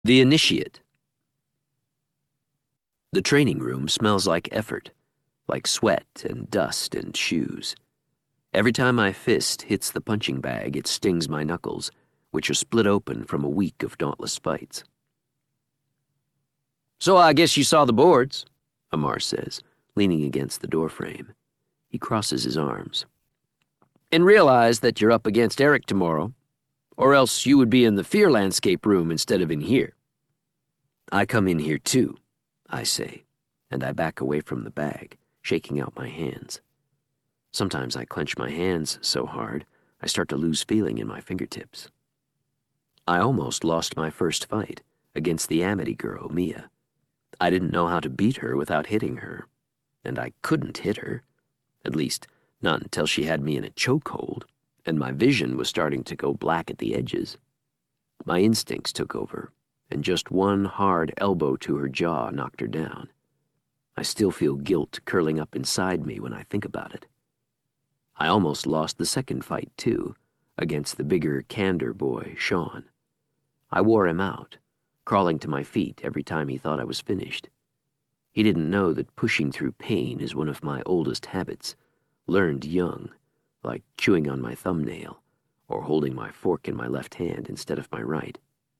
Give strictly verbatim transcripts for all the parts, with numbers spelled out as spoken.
The Initiate. The training room smells like effort, like sweat and dust and shoes. Every time my fist hits the punching bag, it stings my knuckles, which are split open from a week of dauntless fights. "So I guess you saw the boards," Amar says, leaning against the doorframe. He crosses his arms. "And realize that you're up against Eric tomorrow, or else you would be in the Fear Landscape room instead of in here." "I come in here too," I say, and I back away from the bag, shaking out my hands. Sometimes I clench my hands so hard, I start to lose feeling in my fingertips. I almost lost my first fight against the Amity girl, Mia. I didn't know how to beat her without hitting her, and I couldn't hit her, at least not until she had me in a chokehold, and my vision was starting to go black at the edges. My instincts took over, and just one hard elbow to her jaw knocked her down. I still feel guilt curling up inside me when I think about it. I almost lost the second fight, too, against the bigger Candor boy, Sean. I wore him out, crawling to my feet every time he thought I was finished. He didn't know that pushing through pain is one of my oldest habits, learned young, like chewing on my thumbnail or holding my fork in my left hand instead of my right.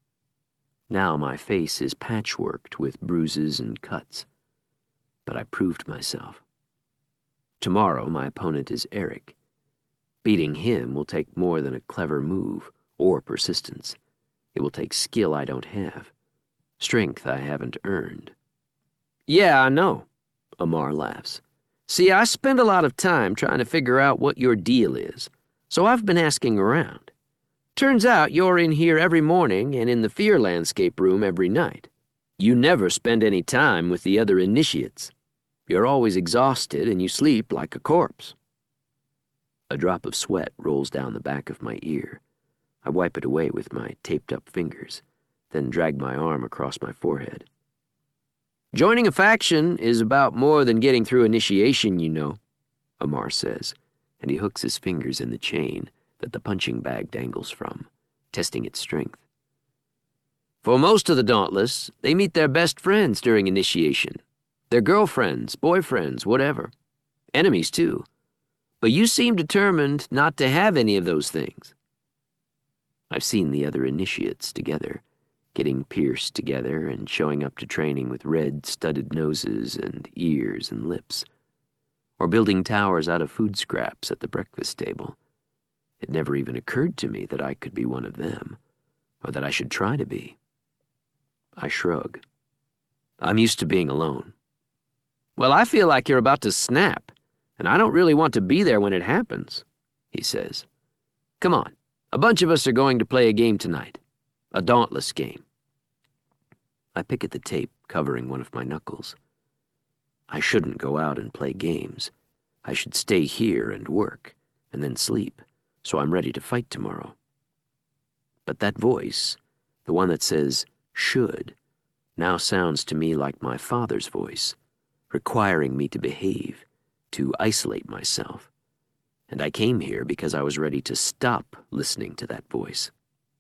Now my face is patchworked with bruises and cuts, but I proved myself. Tomorrow my opponent is Eric. Beating him will take more than a clever move or persistence. It will take skill I don't have, strength I haven't earned. "Yeah, I know," Amar laughs. "See, I spend a lot of time trying to figure out what your deal is, so I've been asking around. Turns out you're in here every morning and in the Fear Landscape room every night. You never spend any time with the other initiates. You're always exhausted and you sleep like a corpse." A drop of sweat rolls down the back of my ear. I wipe it away with my taped-up fingers, then drag my arm across my forehead. "Joining a faction is about more than getting through initiation, you know," Amar says, and he hooks his fingers in the chain that the punching bag dangles from, testing its strength. "For most of the Dauntless, they meet their best friends during initiation. Their girlfriends, boyfriends, whatever. Enemies, too. But you seem determined not to have any of those things." I've seen the other initiates together, getting pierced together and showing up to training with red, studded noses and ears and lips, or building towers out of food scraps at the breakfast table. It never even occurred to me that I could be one of them, or that I should try to be. I shrug. I'm used to being alone. "Well, I feel like you're about to snap, and I don't really want to be there when it happens," he says. "Come on, a bunch of us are going to play a game tonight. A Dauntless game." I pick at the tape covering one of my knuckles. I shouldn't go out and play games. I should stay here and work, and then sleep, so I'm ready to fight tomorrow. But that voice, the one that says, "should," now sounds to me like my father's voice, requiring me to behave, to isolate myself. And I came here because I was ready to stop listening to that voice.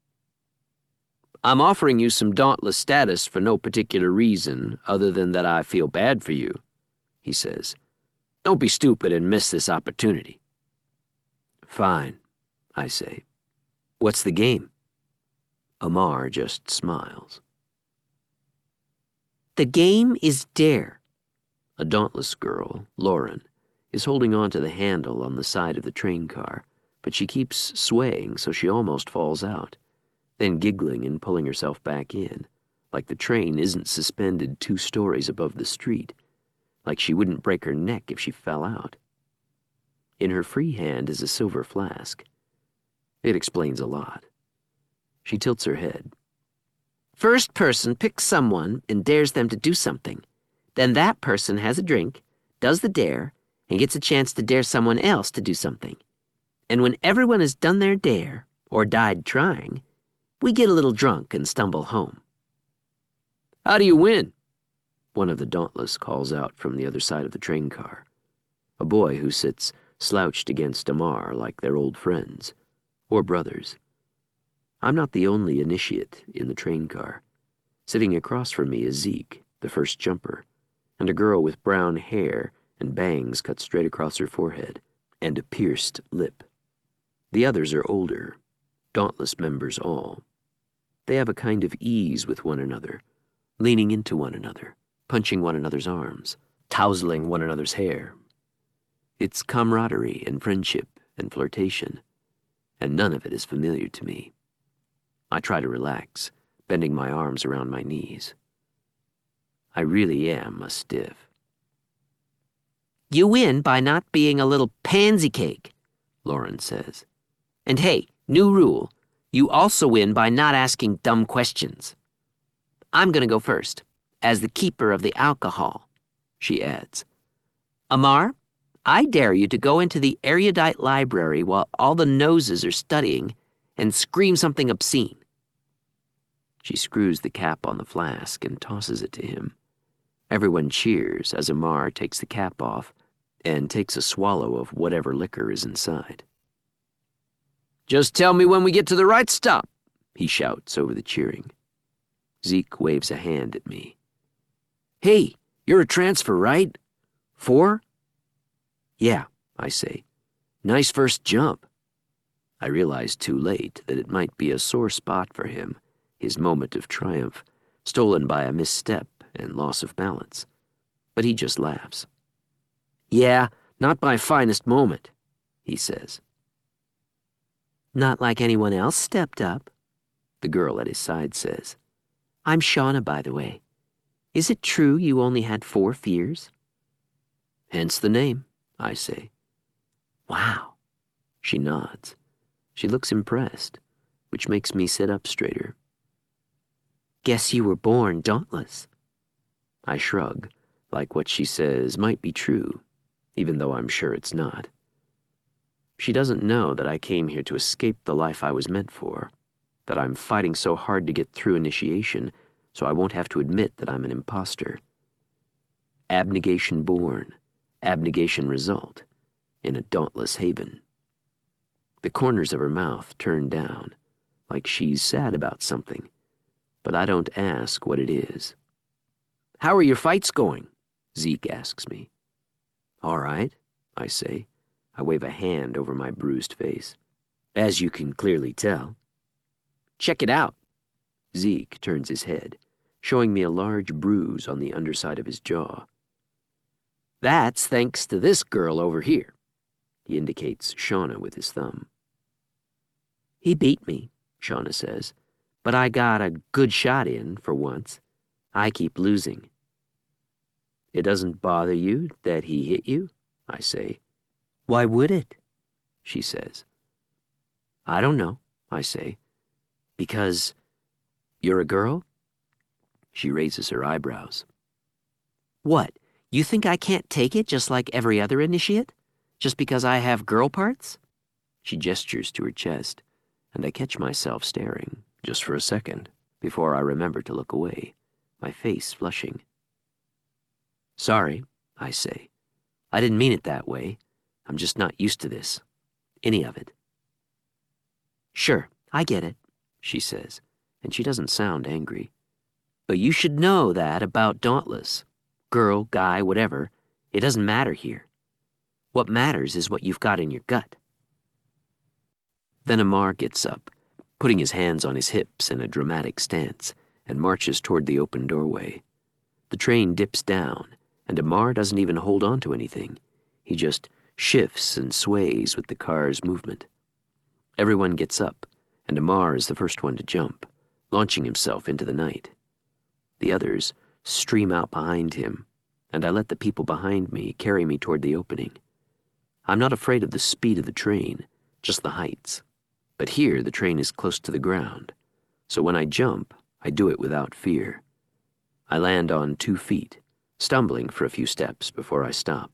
"I'm offering you some Dauntless status for no particular reason other than that I feel bad for you," he says. "Don't be stupid and miss this opportunity." "Fine," I say. "What's the game?" Amar just smiles. "The game is Dare." A Dauntless girl, Lauren, is holding on to the handle on the side of the train car, but she keeps swaying so she almost falls out, then giggling and pulling herself back in, like the train isn't suspended two stories above the street, like she wouldn't break her neck if she fell out. In her free hand is a silver flask. It explains a lot. She tilts her head. "First person picks someone and dares them to do something. Then that person has a drink, does the dare, and gets a chance to dare someone else to do something. And when everyone has done their dare, or died trying, we get a little drunk and stumble home." "How do you win?" one of the Dauntless calls out from the other side of the train car. A boy who sits slouched against Amar like they're old friends, or brothers. I'm not the only initiate in the train car. Sitting across from me is Zeke, the first jumper, and a girl with brown hair and bangs cut straight across her forehead, and a pierced lip. The others are older, Dauntless members all. They have a kind of ease with one another, leaning into one another, punching one another's arms, tousling one another's hair. It's camaraderie and friendship and flirtation, and none of it is familiar to me. I try to relax, bending my arms around my knees. I really am a stiff. You win by not being a little pansy cake, Lauren says. And hey, new rule, you also win by not asking dumb questions. I'm gonna go first, as the keeper of the alcohol, she adds. Amar, I dare you to go into the erudite library while all the noses are studying and scream something obscene. She screws the cap on the flask and tosses it to him. Everyone cheers as Amar takes the cap off and takes a swallow of whatever liquor is inside. Just tell me when we get to the right stop, he shouts over the cheering. Zeke waves a hand at me. Hey, you're a transfer, right? Four? Yeah, I say. Nice first jump. I realize too late that it might be a sore spot for him, his moment of triumph, stolen by a misstep and loss of balance. But he just laughs. Yeah, not my finest moment, he says. Not like anyone else stepped up, the girl at his side says. I'm Shauna, by the way. Is it true you only had four fears? Hence the name, I say. Wow. She nods. She looks impressed, which makes me sit up straighter. Guess you were born dauntless. I shrug, like what she says might be true, even though I'm sure it's not. She doesn't know that I came here to escape the life I was meant for, that I'm fighting so hard to get through initiation so I won't have to admit that I'm an imposter. Abnegation born, abnegation result, in a dauntless haven. The corners of her mouth turn down, like she's sad about something, but I don't ask what it is. How are your fights going? Zeke asks me. All right, I say. I wave a hand over my bruised face. As you can clearly tell. Check it out. Zeke turns his head, showing me a large bruise on the underside of his jaw. That's thanks to this girl over here. He indicates Shauna with his thumb. He beat me, Shauna says, but I got a good shot in for once. I keep losing. It doesn't bother you that he hit you? I say. Why would it? She says. I don't know, I say. Because you're a girl? She raises her eyebrows. What, you think I can't take it just like every other initiate? Just because I have girl parts? She gestures to her chest, and I catch myself staring, just for a second, before I remember to look away, my face flushing. Sorry, I say. I didn't mean it that way. I'm just not used to this. Any of it. Sure, I get it, she says, and she doesn't sound angry. But you should know that about Dauntless. Girl, guy, whatever, it doesn't matter here. What matters is what you've got in your gut. Then Amar gets up, putting his hands on his hips in a dramatic stance, and marches toward the open doorway. The train dips down, and Amar doesn't even hold on to anything. He just shifts and sways with the car's movement. Everyone gets up, and Amar is the first one to jump, launching himself into the night. The others stream out behind him, and I let the people behind me carry me toward the opening. I'm not afraid of the speed of the train, just the heights. But here the train is close to the ground, so when I jump, I do it without fear. I land on two feet, stumbling for a few steps before I stop.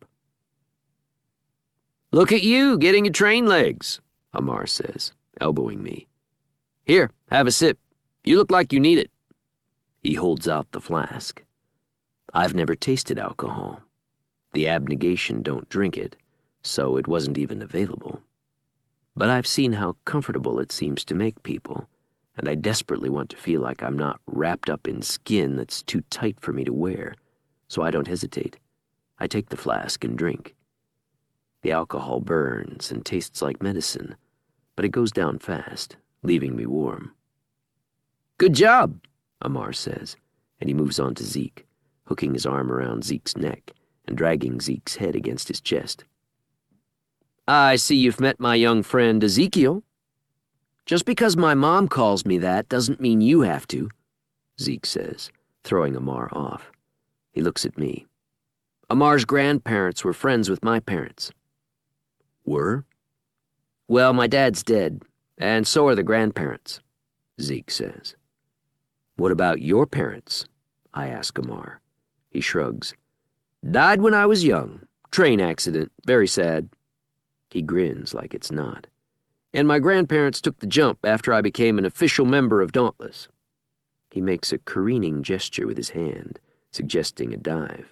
Look at you, getting your train legs, Amar says, elbowing me. Here, have a sip. You look like you need it. He holds out the flask. I've never tasted alcohol. The abnegation don't drink it, so it wasn't even available. But I've seen how comfortable it seems to make people, and I desperately want to feel like I'm not wrapped up in skin that's too tight for me to wear, so I don't hesitate. I take the flask and drink. The alcohol burns and tastes like medicine, but it goes down fast, leaving me warm. "Good job," Amar says, and he moves on to Zeke, hooking his arm around Zeke's neck and dragging Zeke's head against his chest. "I see you've met my young friend Ezekiel. Just because my mom calls me that doesn't mean you have to," Zeke says, throwing Amar off. He looks at me. "Amar's grandparents were friends with my parents." "Were?" "Well, my dad's dead, and so are the grandparents," Zeke says. "What about your parents?" I ask Amar. He shrugs. "Died when I was young. Train accident. Very sad." He grins like it's not. "And my grandparents took the jump after I became an official member of Dauntless." He makes a careening gesture with his hand, suggesting a dive.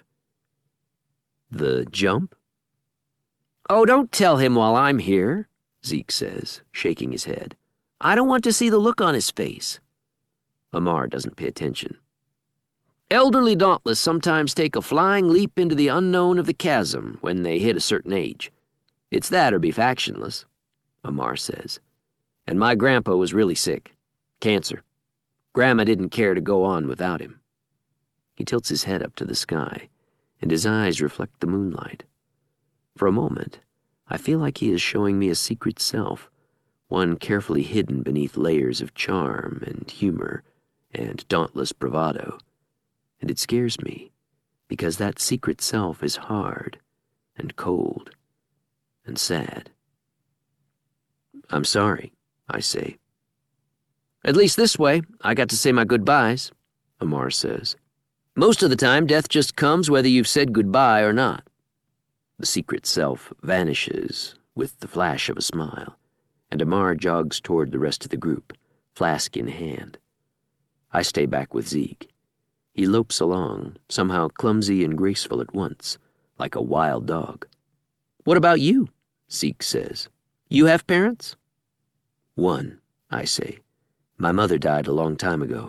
"The jump?" "Oh, don't tell him while I'm here," Zeke says, shaking his head. "I don't want to see the look on his face." Amar doesn't pay attention. "Elderly Dauntless sometimes take a flying leap into the unknown of the chasm when they hit a certain age. It's that or be factionless," Amar says. "And my grandpa was really sick. Cancer. Grandma didn't care to go on without him." He tilts his head up to the sky, and his eyes reflect the moonlight. For a moment, I feel like he is showing me a secret self, one carefully hidden beneath layers of charm and humor and dauntless bravado. And it scares me, because that secret self is hard and cold and sad. "I'm sorry," I say. "At least this way, I got to say my goodbyes," Amar says. "Most of the time, death just comes whether you've said goodbye or not." The secret self vanishes with the flash of a smile, and Amar jogs toward the rest of the group, flask in hand. I stay back with Zeke. He lopes along, somehow clumsy and graceful at once, like a wild dog. "What about you?" Zeke says. "You have parents?" "One," I say. "My mother died a long time ago."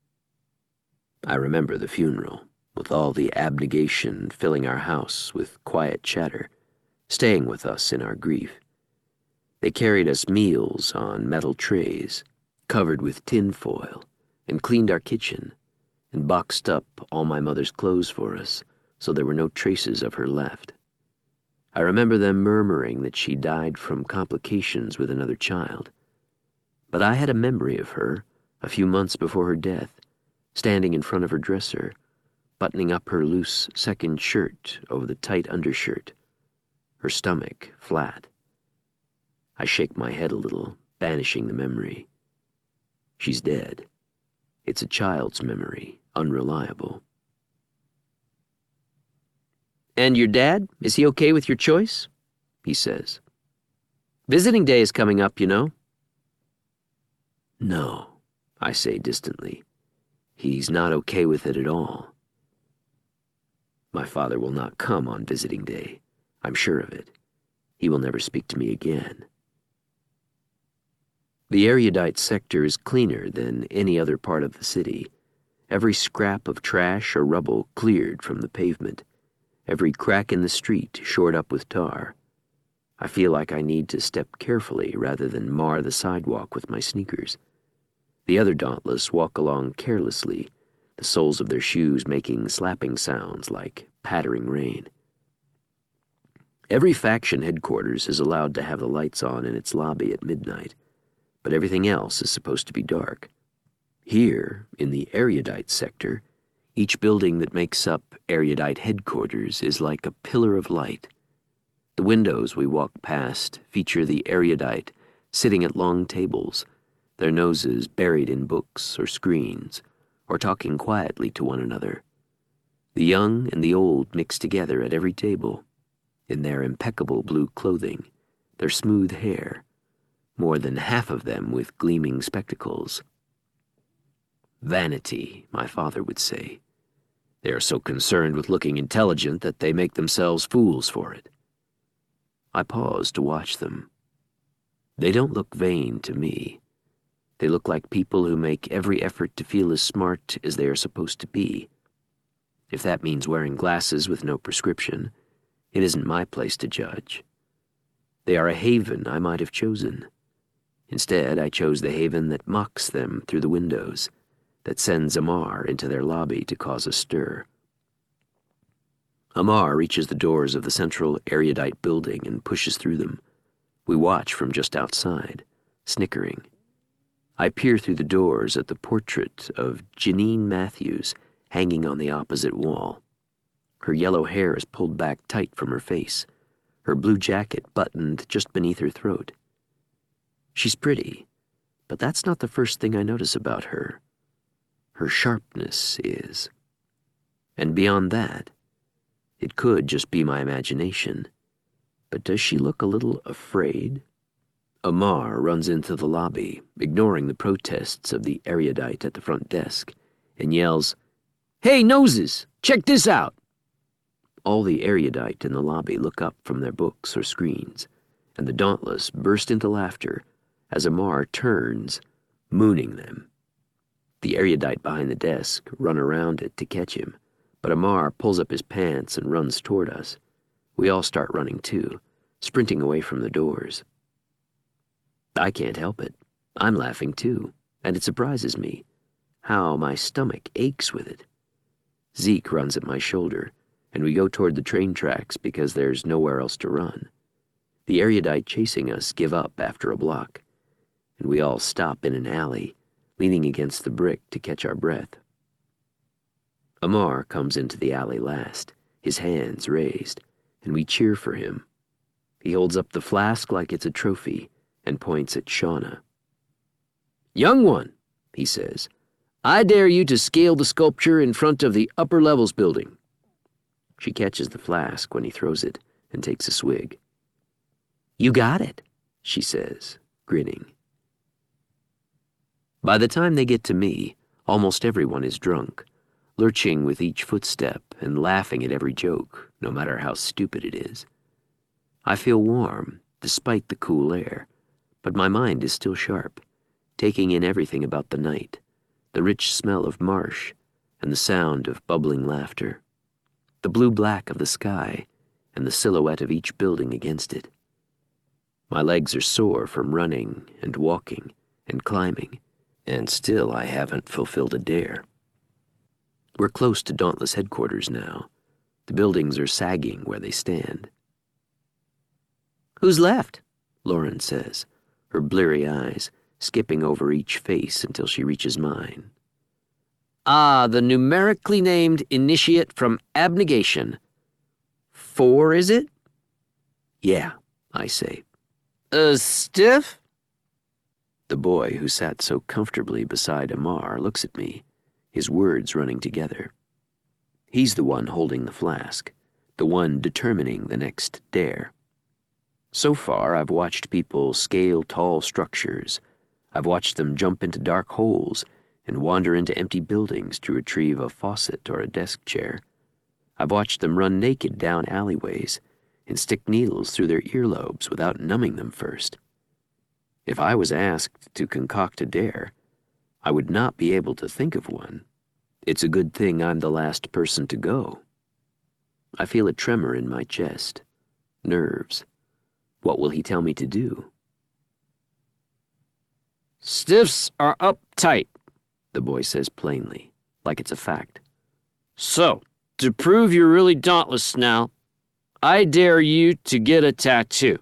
I remember the funeral, with all the abnegation filling our house with quiet chatter, staying with us in our grief. They carried us meals on metal trays, covered with tin foil, and cleaned our kitchen, and boxed up all my mother's clothes for us, so there were no traces of her left. I remember them murmuring that she died from complications with another child. But I had a memory of her, a few months before her death, standing in front of her dresser, buttoning up her loose second shirt over the tight undershirt, her stomach flat. I shake my head a little, banishing the memory. She's dead. It's a child's memory, unreliable. "And your dad, is he okay with your choice?" he says. "Visiting day is coming up, you know." "No," I say distantly. "He's not okay with it at all. My father will not come on visiting day. I'm sure of it. He will never speak to me again." The erudite sector is cleaner than any other part of the city. Every scrap of trash or rubble cleared from the pavement. Every crack in the street shored up with tar. I feel like I need to step carefully rather than mar the sidewalk with my sneakers. The other Dauntless walk along carelessly, the soles of their shoes making slapping sounds like pattering rain. Every faction headquarters is allowed to have the lights on in its lobby at midnight, but everything else is supposed to be dark. Here, in the erudite sector, each building that makes up erudite headquarters is like a pillar of light. The windows we walk past feature the erudite sitting at long tables, their noses buried in books or screens, or talking quietly to one another. The young and the old mix together at every table, in their impeccable blue clothing, their smooth hair, more than half of them with gleaming spectacles. Vanity, my father would say. They are so concerned with looking intelligent that they make themselves fools for it. I pause to watch them. They don't look vain to me. They look like people who make every effort to feel as smart as they are supposed to be. If that means wearing glasses with no prescription, it isn't my place to judge. They are a haven I might have chosen. Instead, I chose the haven that mocks them through the windows, that sends Amar into their lobby to cause a stir. Amar reaches the doors of the central erudite building and pushes through them. We watch from just outside, snickering. I peer through the doors at the portrait of Janine Matthews hanging on the opposite wall. Her yellow hair is pulled back tight from her face, her blue jacket buttoned just beneath her throat. She's pretty, but that's not the first thing I notice about her. Her sharpness is. And beyond that, it could just be my imagination, but does she look a little afraid? Amar runs into the lobby, ignoring the protests of the erudite at the front desk, and yells, "Hey, noses, check this out!" All the erudite in the lobby look up from their books or screens, and the dauntless burst into laughter as Amar turns, mooning them. The erudite behind the desk run around it to catch him, but Amar pulls up his pants and runs toward us. We all start running too, sprinting away from the doors. I can't help it. I'm laughing too, and it surprises me how my stomach aches with it. Zeke runs at my shoulder, and we go toward the train tracks because there's nowhere else to run. The erudite chasing us give up after a block, and we all stop in an alley, leaning against the brick to catch our breath. Amar comes into the alley last, his hands raised, and we cheer for him. He holds up the flask like it's a trophy and points at Shauna. "Young one," he says, "I dare you to scale the sculpture in front of the upper levels building." She catches the flask when he throws it and takes a swig. "You got it," she says, grinning. By the time they get to me, almost everyone is drunk, lurching with each footstep and laughing at every joke, no matter how stupid it is. I feel warm, despite the cool air, but my mind is still sharp, taking in everything about the night, the rich smell of marsh and the sound of bubbling laughter, the blue-black of the sky and the silhouette of each building against it. My legs are sore from running and walking and climbing, and still I haven't fulfilled a dare. We're close to Dauntless headquarters now. The buildings are sagging where they stand. "Who's left?" Lauren says, her bleary eyes skipping over each face until she reaches mine. "Ah, the numerically named initiate from abnegation. Four, is it?" "Yeah," I say. Uh, stiff?" The boy who sat so comfortably beside Amar looks at me, his words running together. He's the one holding the flask, the one determining the next dare. So far, I've watched people scale tall structures. I've watched them jump into dark holes and wander into empty buildings to retrieve a faucet or a desk chair. I've watched them run naked down alleyways and stick needles through their earlobes without numbing them first. If I was asked to concoct a dare, I would not be able to think of one. It's a good thing I'm the last person to go. I feel a tremor in my chest. Nerves. What will he tell me to do? "Stiffs are uptight," the boy says plainly, like it's a fact. "So, to prove you're really dauntless now, I dare you to get a tattoo."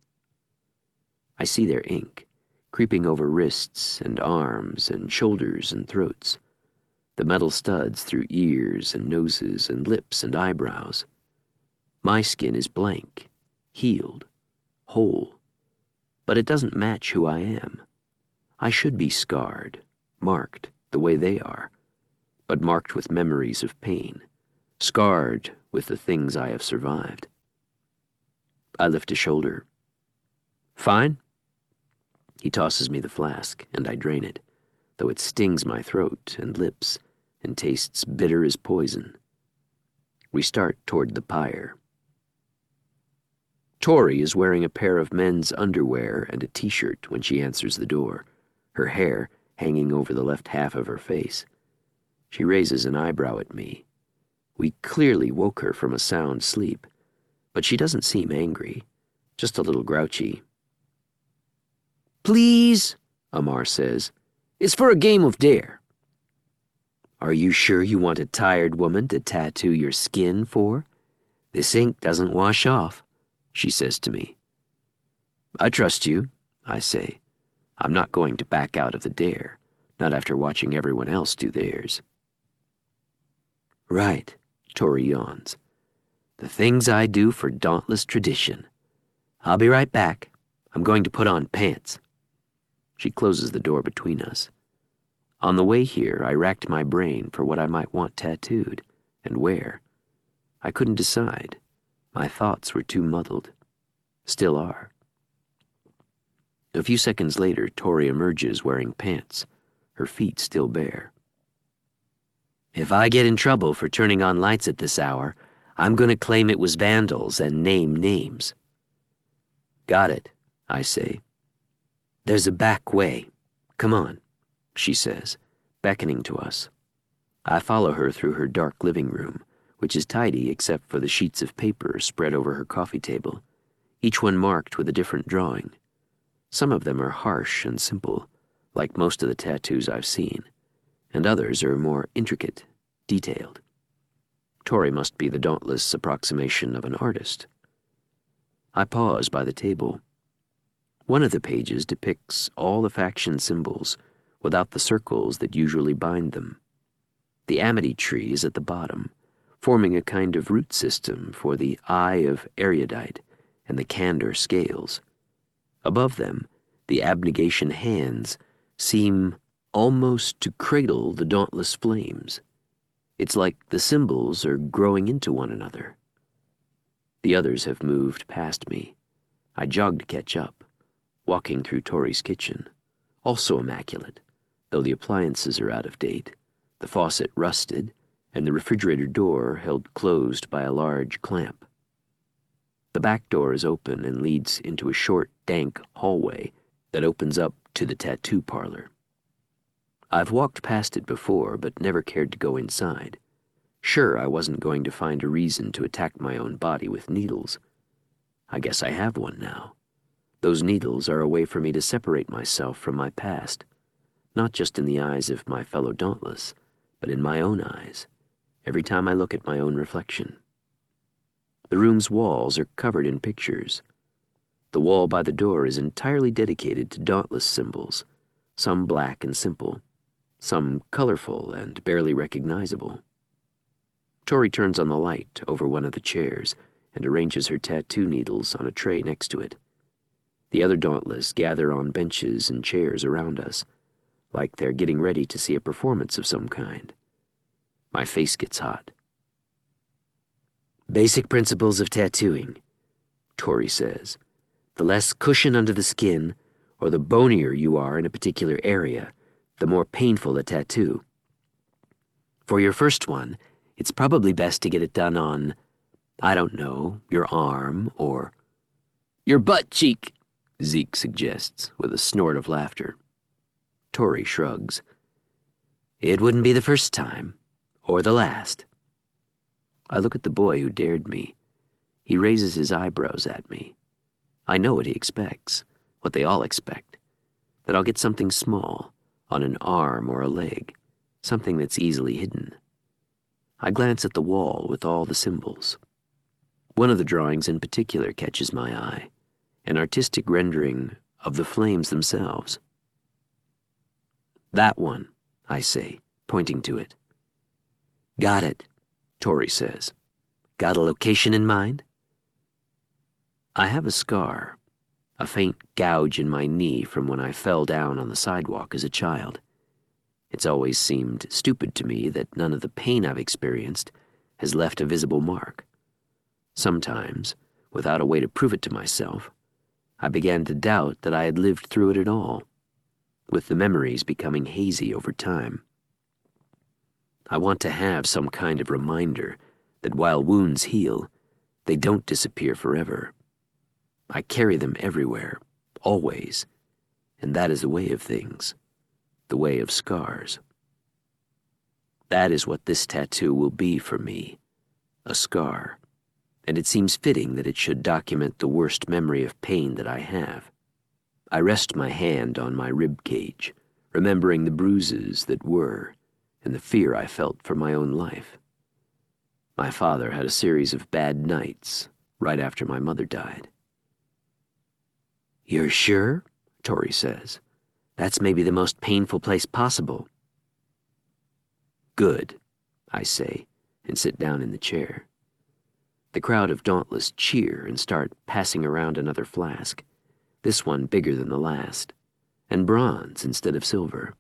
I see their ink, creeping over wrists and arms and shoulders and throats, the metal studs through ears and noses and lips and eyebrows. My skin is blank, healed, whole, but it doesn't match who I am. I should be scarred, marked the way they are, but marked with memories of pain, scarred with the things I have survived. I lift a shoulder. "Fine?" He tosses me the flask, and I drain it, though it stings my throat and lips and tastes bitter as poison. We start toward the pyre. Tori is wearing a pair of men's underwear and a t-shirt when she answers the door, her hair hanging over the left half of her face. She raises an eyebrow at me. We clearly woke her from a sound sleep, but she doesn't seem angry, just a little grouchy. "Please," Amar says, "it's for a game of dare." "Are you sure you want a tired woman to tattoo your skin for? This ink doesn't wash off," she says to me. "I trust you," I say. I'm not going to back out of the dare, not after watching everyone else do theirs. "Right," Tori yawns. "The things I do for dauntless tradition. I'll be right back. I'm going to put on pants." She closes the door between us. On the way here, I racked my brain for what I might want tattooed, and where. I couldn't decide. My thoughts were too muddled. Still are. A few seconds later, Tori emerges wearing pants, her feet still bare. "If I get in trouble for turning on lights at this hour, I'm going to claim it was vandals and name names." "Got it," I say. "There's a back way. Come on," she says, beckoning to us. I follow her through her dark living room, which is tidy except for the sheets of paper spread over her coffee table, each one marked with a different drawing. Some of them are harsh and simple, like most of the tattoos I've seen, and others are more intricate, detailed. Tori must be the dauntless approximation of an artist. I pause by the table. One of the pages depicts all the faction symbols without the circles that usually bind them. The amity tree is at the bottom, forming a kind of root system for the eye of erudite and the candor scales. Above them, the abnegation hands seem almost to cradle the dauntless flames. It's like the symbols are growing into one another. The others have moved past me. I jog to catch up, walking through Tori's kitchen, also immaculate, though the appliances are out of date, the faucet rusted, and the refrigerator door held closed by a large clamp. The back door is open and leads into a short, dank hallway that opens up to the tattoo parlor. I've walked past it before, but never cared to go inside. Sure, I wasn't going to find a reason to attack my own body with needles. I guess I have one now. Those needles are a way for me to separate myself from my past, not just in the eyes of my fellow dauntless, but in my own eyes, every time I look at my own reflection. The room's walls are covered in pictures. The wall by the door is entirely dedicated to dauntless symbols, some black and simple, some colorful and barely recognizable. Tori turns on the light over one of the chairs and arranges her tattoo needles on a tray next to it. The other dauntless gather on benches and chairs around us, like they're getting ready to see a performance of some kind. My face gets hot. "Basic principles of tattooing," Tori says. "The less cushion under the skin, or the bonier you are in a particular area, the more painful a tattoo. For your first one, it's probably best to get it done on, I don't know, your arm or..." "Your butt cheek," Zeke suggests with a snort of laughter. Tori shrugs. "It wouldn't be the first time, or the last." I look at the boy who dared me. He raises his eyebrows at me. I know what he expects, what they all expect, that I'll get something small, on an arm or a leg, something that's easily hidden. I glance at the wall with all the symbols. One of the drawings in particular catches my eye, an artistic rendering of the flames themselves. "That one," I say, pointing to it. "Got it," Tori says. "Got a location in mind?" I have a scar, a faint gouge in my knee from when I fell down on the sidewalk as a child. It's always seemed stupid to me that none of the pain I've experienced has left a visible mark. Sometimes, without a way to prove it to myself, I began to doubt that I had lived through it at all, with the memories becoming hazy over time. I want to have some kind of reminder that while wounds heal, they don't disappear forever. I carry them everywhere, always, and that is the way of things. the way of scars. That is what this tattoo will be for me, a scar, and it seems fitting that it should document the worst memory of pain that I have. I rest my hand on my rib cage, remembering the bruises that were and the fear I felt for my own life. My father had a series of bad nights right after my mother died. "You're sure?" Tori says. "That's maybe the most painful place possible." "Good," I say, and sit down in the chair. The crowd of Dauntless cheer and start passing around another flask, this one bigger than the last, and bronze instead of silver.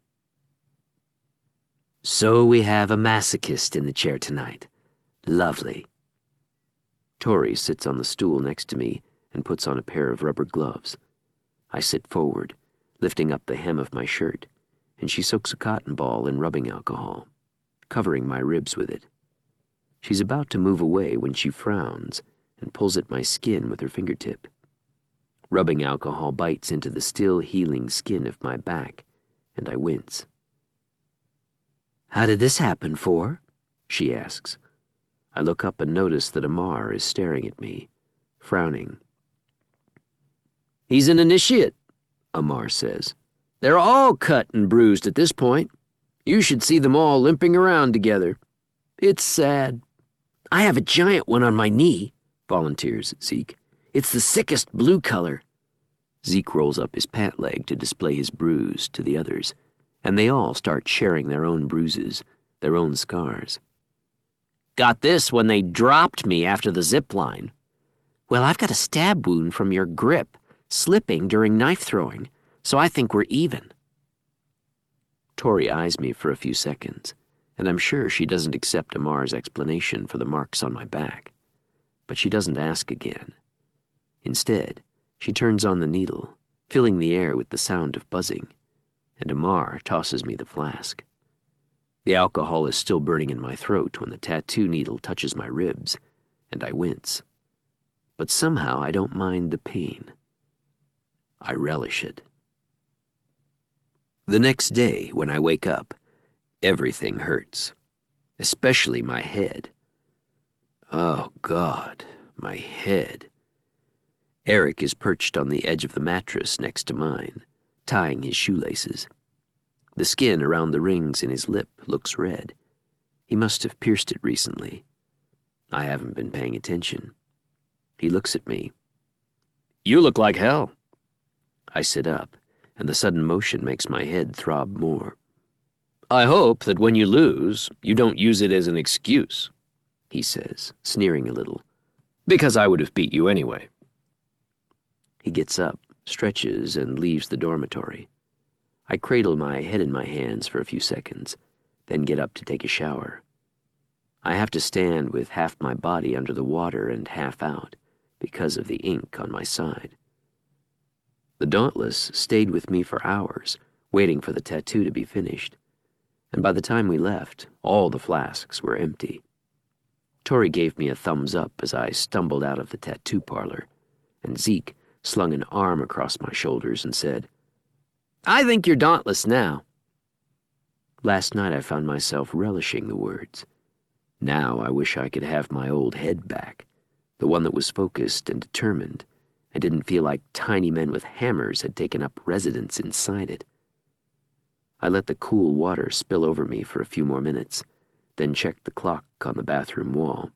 "So we have a masochist in the chair tonight. Lovely." Tori sits on the stool next to me and puts on a pair of rubber gloves. I sit forward, lifting up the hem of my shirt, and she soaks a cotton ball in rubbing alcohol, covering my ribs with it. She's about to move away when she frowns and pulls at my skin with her fingertip. Rubbing alcohol bites into the still healing skin of my back, and I wince. "How did this happen for?" she asks. I look up and notice that Amar is staring at me, frowning. "He's an initiate," Amar says. "They're all cut and bruised at this point. You should see them all limping around together. It's sad." "I have a giant one on my knee," volunteers Zeke. "It's the sickest blue color." Zeke rolls up his pant leg to display his bruise to the others, and they all start sharing their own bruises, their own scars. "Got this when they dropped me after the zip line." "Well, I've got a stab wound from your grip, slipping during knife throwing, so I think we're even." Tori eyes me for a few seconds, and I'm sure she doesn't accept Amar's explanation for the marks on my back. But she doesn't ask again. Instead, she turns on the needle, filling the air with the sound of buzzing, and Amar tosses me the flask. The alcohol is still burning in my throat when the tattoo needle touches my ribs, and I wince. But somehow I don't mind the pain. I relish it. The next day, when I wake up, everything hurts, especially my head. Oh, God, my head. Eric is perched on the edge of the mattress next to mine, tying his shoelaces. The skin around the rings in his lip looks red. He must have pierced it recently. I haven't been paying attention. He looks at me. "You look like hell." I sit up, and the sudden motion makes my head throb more. "I hope that when you lose, you don't use it as an excuse," he says, sneering a little, "because I would have beat you anyway." He gets up, stretches, and leaves the dormitory. I cradle my head in my hands for a few seconds, then get up to take a shower. I have to stand with half my body under the water and half out because of the ink on my side. The Dauntless stayed with me for hours, waiting for the tattoo to be finished, and by the time we left, all the flasks were empty. Tori gave me a thumbs up as I stumbled out of the tattoo parlor, and Zeke slung an arm across my shoulders and said, "I think you're dauntless now." Last night I found myself relishing the words. Now I wish I could have my old head back, the one that was focused and determined, and didn't feel like tiny men with hammers had taken up residence inside it. I let the cool water spill over me for a few more minutes, then checked the clock on the bathroom wall.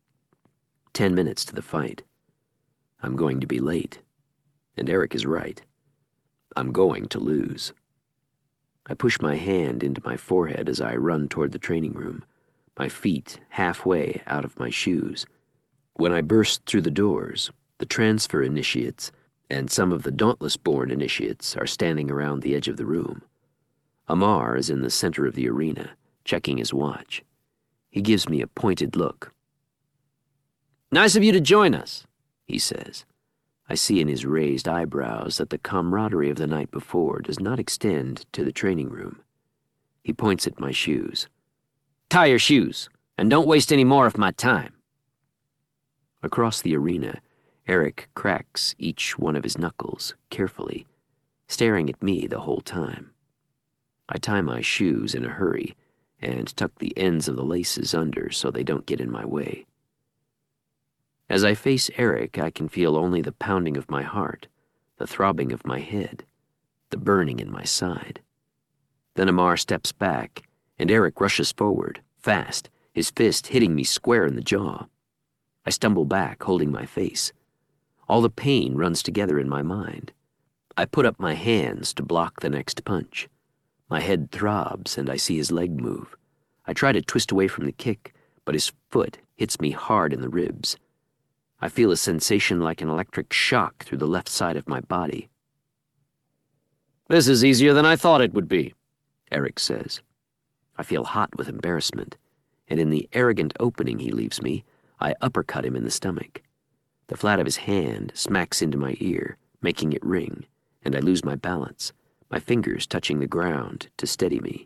Ten minutes to the fight. I'm going to be late. And Eric is right. I'm going to lose. I push my hand into my forehead as I run toward the training room, my feet halfway out of my shoes. When I burst through the doors, the transfer initiates and some of the Dauntless-born initiates are standing around the edge of the room. Amar is in the center of the arena, checking his watch. He gives me a pointed look. "Nice of you to join us," he says. I see in his raised eyebrows that the camaraderie of the night before does not extend to the training room. He points at my shoes. "Tie your shoes, and don't waste any more of my time." Across the arena, Eric cracks each one of his knuckles, carefully, staring at me the whole time. I tie my shoes in a hurry and tuck the ends of the laces under so they don't get in my way. As I face Eric, I can feel only the pounding of my heart, the throbbing of my head, the burning in my side. Then Amar steps back, and Eric rushes forward, fast, his fist hitting me square in the jaw. I stumble back, holding my face. All the pain runs together in my mind. I put up my hands to block the next punch. My head throbs, and I see his leg move. I try to twist away from the kick, but his foot hits me hard in the ribs. I feel a sensation like an electric shock through the left side of my body. "This is easier than I thought it would be," Eric says. I feel hot with embarrassment, and in the arrogant opening he leaves me, I uppercut him in the stomach. The flat of his hand smacks into my ear, making it ring, and I lose my balance, my fingers touching the ground to steady me.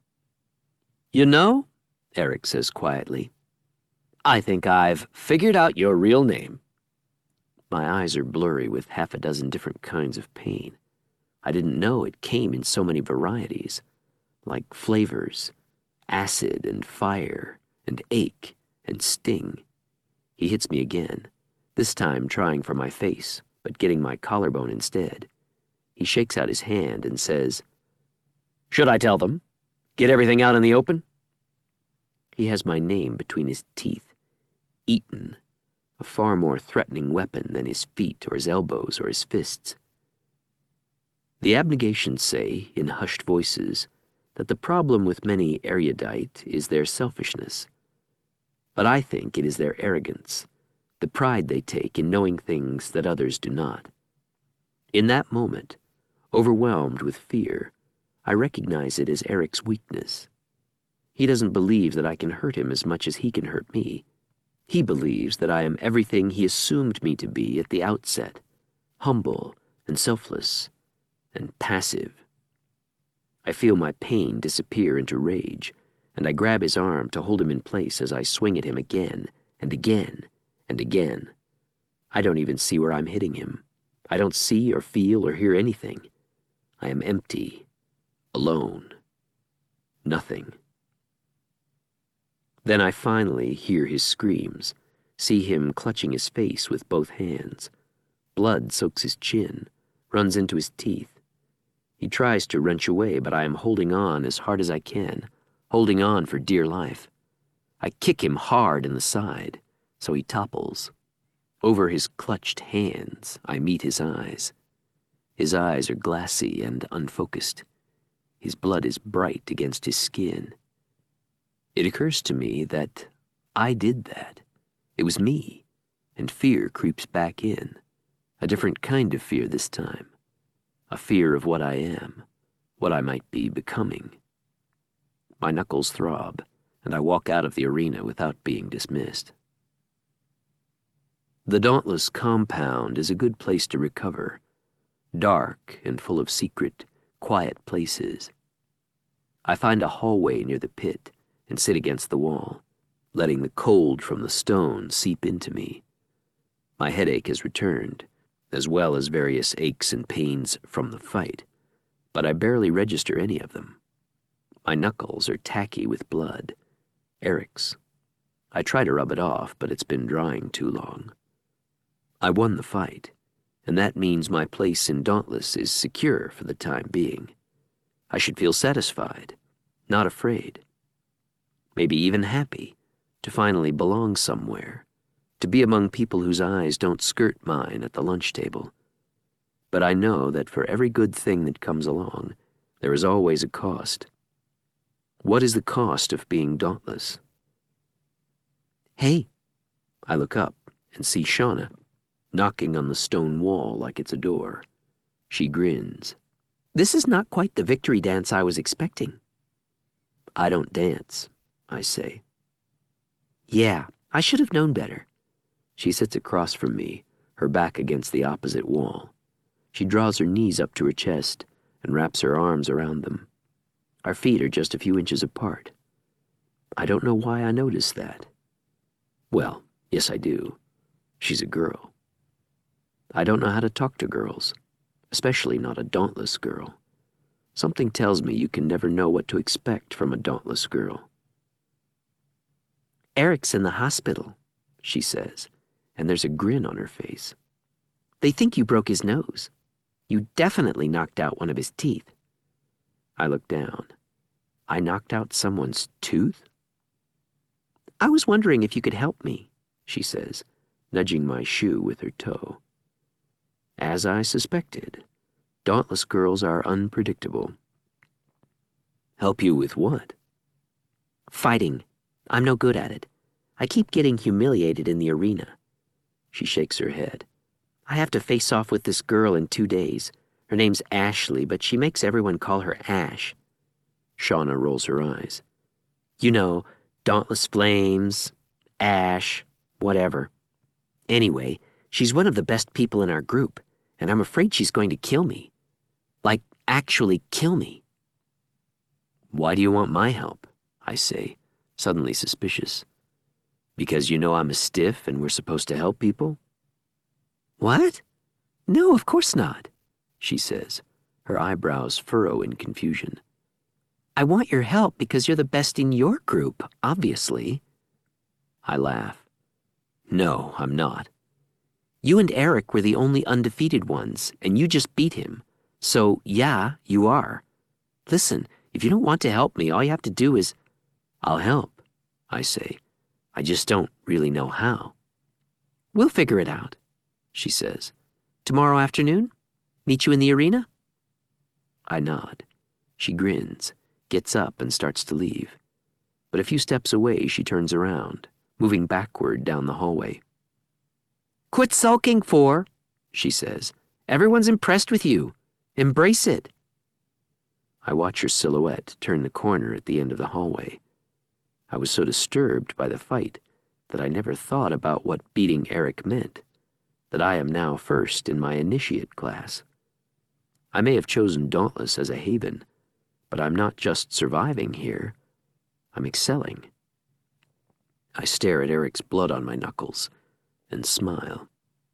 "You know," Eric says quietly, "I think I've figured out your real name." My eyes are blurry with half a dozen different kinds of pain. I didn't know it came in so many varieties, like flavors, acid and fire, and ache and sting. He hits me again, this time trying for my face, but getting my collarbone instead. He shakes out his hand and says, "Should I tell them? Get everything out in the open?" He has my name between his teeth, Eaton, a far more threatening weapon than his feet or his elbows or his fists. The abnegations say, in hushed voices, that the problem with many erudite is their selfishness. But I think it is their arrogance, the pride they take in knowing things that others do not. In that moment, overwhelmed with fear, I recognize it as Eric's weakness. He doesn't believe that I can hurt him as much as he can hurt me. He believes that I am everything he assumed me to be at the outset, humble and selfless and passive. I feel my pain disappear into rage, and I grab his arm to hold him in place as I swing at him again and again and again. I don't even see where I'm hitting him. I don't see or feel or hear anything. I am empty, alone, nothing. Then I finally hear his screams, see him clutching his face with both hands. Blood soaks his chin, runs into his teeth. He tries to wrench away, but I am holding on as hard as I can, holding on for dear life. I kick him hard in the side, so he topples. Over his clutched hands, I meet his eyes. His eyes are glassy and unfocused. His blood is bright against his skin. It occurs to me that I did that. It was me, and fear creeps back in. A different kind of fear this time. A fear of what I am, what I might be becoming. My knuckles throb, and I walk out of the arena without being dismissed. The Dauntless compound is a good place to recover, dark and full of secret, quiet places. I find a hallway near the pit and sit against the wall, letting the cold from the stone seep into me. My headache has returned, as well as various aches and pains from the fight, but I barely register any of them. My knuckles are tacky with blood, Eric's. I try to rub it off, but it's been drying too long. I won the fight, and that means my place in Dauntless is secure for the time being. I should feel satisfied, not afraid. Maybe even happy to finally belong somewhere, to be among people whose eyes don't skirt mine at the lunch table. But I know that for every good thing that comes along, there is always a cost. What is the cost of being dauntless? Hey, I look up and see Shauna, knocking on the stone wall like it's a door. She grins. This is not quite the victory dance I was expecting. I don't dance, I say. Yeah, I should have known better. She sits across from me, her back against the opposite wall. She draws her knees up to her chest and wraps her arms around them. Our feet are just a few inches apart. I don't know why I noticed that. Well, yes I do. She's a girl. I don't know how to talk to girls, especially not a dauntless girl. Something tells me you can never know what to expect from a dauntless girl. Eric's in the hospital, she says, and there's a grin on her face. They think you broke his nose. You definitely knocked out one of his teeth. I look down. I knocked out someone's tooth? I was wondering if you could help me, she says, nudging my shoe with her toe. As I suspected, dauntless girls are unpredictable. Help you with what? Fighting. I'm no good at it. I keep getting humiliated in the arena. She shakes her head. I have to face off with this girl in two days. Her name's Ashley, but she makes everyone call her Ash. Shauna rolls her eyes. You know, Dauntless Flames, Ash, whatever. Anyway, she's one of the best people in our group, and I'm afraid she's going to kill me. Like, actually kill me. Why do you want my help? I say, suddenly suspicious. Because you know I'm a stiff and we're supposed to help people? What? No, of course not, she says, her eyebrows furrow in confusion. I want your help because you're the best in your group, obviously. I laugh. No, I'm not. You and Eric were the only undefeated ones, and you just beat him. So, yeah, you are. Listen, if you don't want to help me, all you have to do is... I'll help, I say. I just don't really know how. We'll figure it out, she says. Tomorrow afternoon? Meet you in the arena? I nod. She grins, gets up and starts to leave. But a few steps away, she turns around, moving backward down the hallway. Quit sulking, Four, she says. Everyone's impressed with you. Embrace it. I watch her silhouette turn the corner at the end of the hallway. I was so disturbed by the fight that I never thought about what beating Eric meant, that I am now first in my initiate class. I may have chosen Dauntless as a haven, but I'm not just surviving here. I'm excelling. I stare at Eric's blood on my knuckles and smile.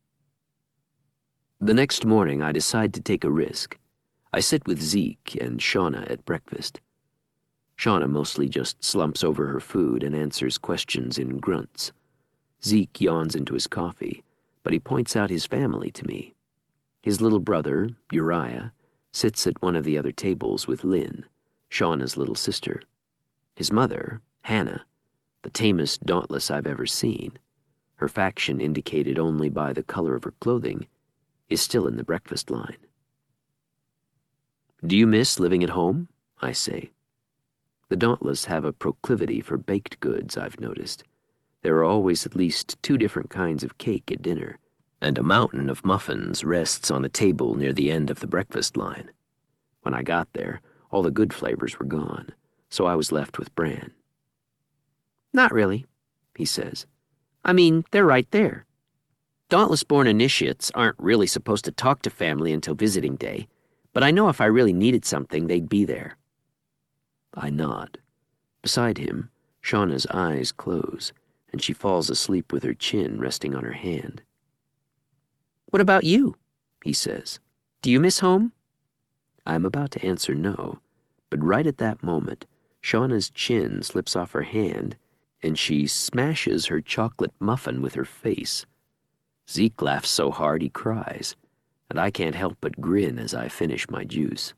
The next morning, I decide to take a risk. I sit with Zeke and Shauna at breakfast. Shauna mostly just slumps over her food and answers questions in grunts. Zeke yawns into his coffee, but he points out his family to me. His little brother, Uriah, sits at one of the other tables with Lynn, Shauna's little sister. His mother, Hannah, the tamest dauntless I've ever seen, her faction indicated only by the color of her clothing, is still in the breakfast line. Do you miss living at home? I say. The dauntless have a proclivity for baked goods, I've noticed. There are always at least two different kinds of cake at dinner, and a mountain of muffins rests on a table near the end of the breakfast line. When I got there, all the good flavors were gone, so I was left with bran. Not really, he says. I mean, they're right there. Dauntless-born initiates aren't really supposed to talk to family until visiting day, but I know if I really needed something, they'd be there. I nod. Beside him, Shauna's eyes close, and she falls asleep with her chin resting on her hand. What about you? He says. Do you miss home? I'm about to answer no, but right at that moment, Shauna's chin slips off her hand, and she smashes her chocolate muffin with her face. Zeke laughs so hard he cries, and I can't help but grin as I finish my juice.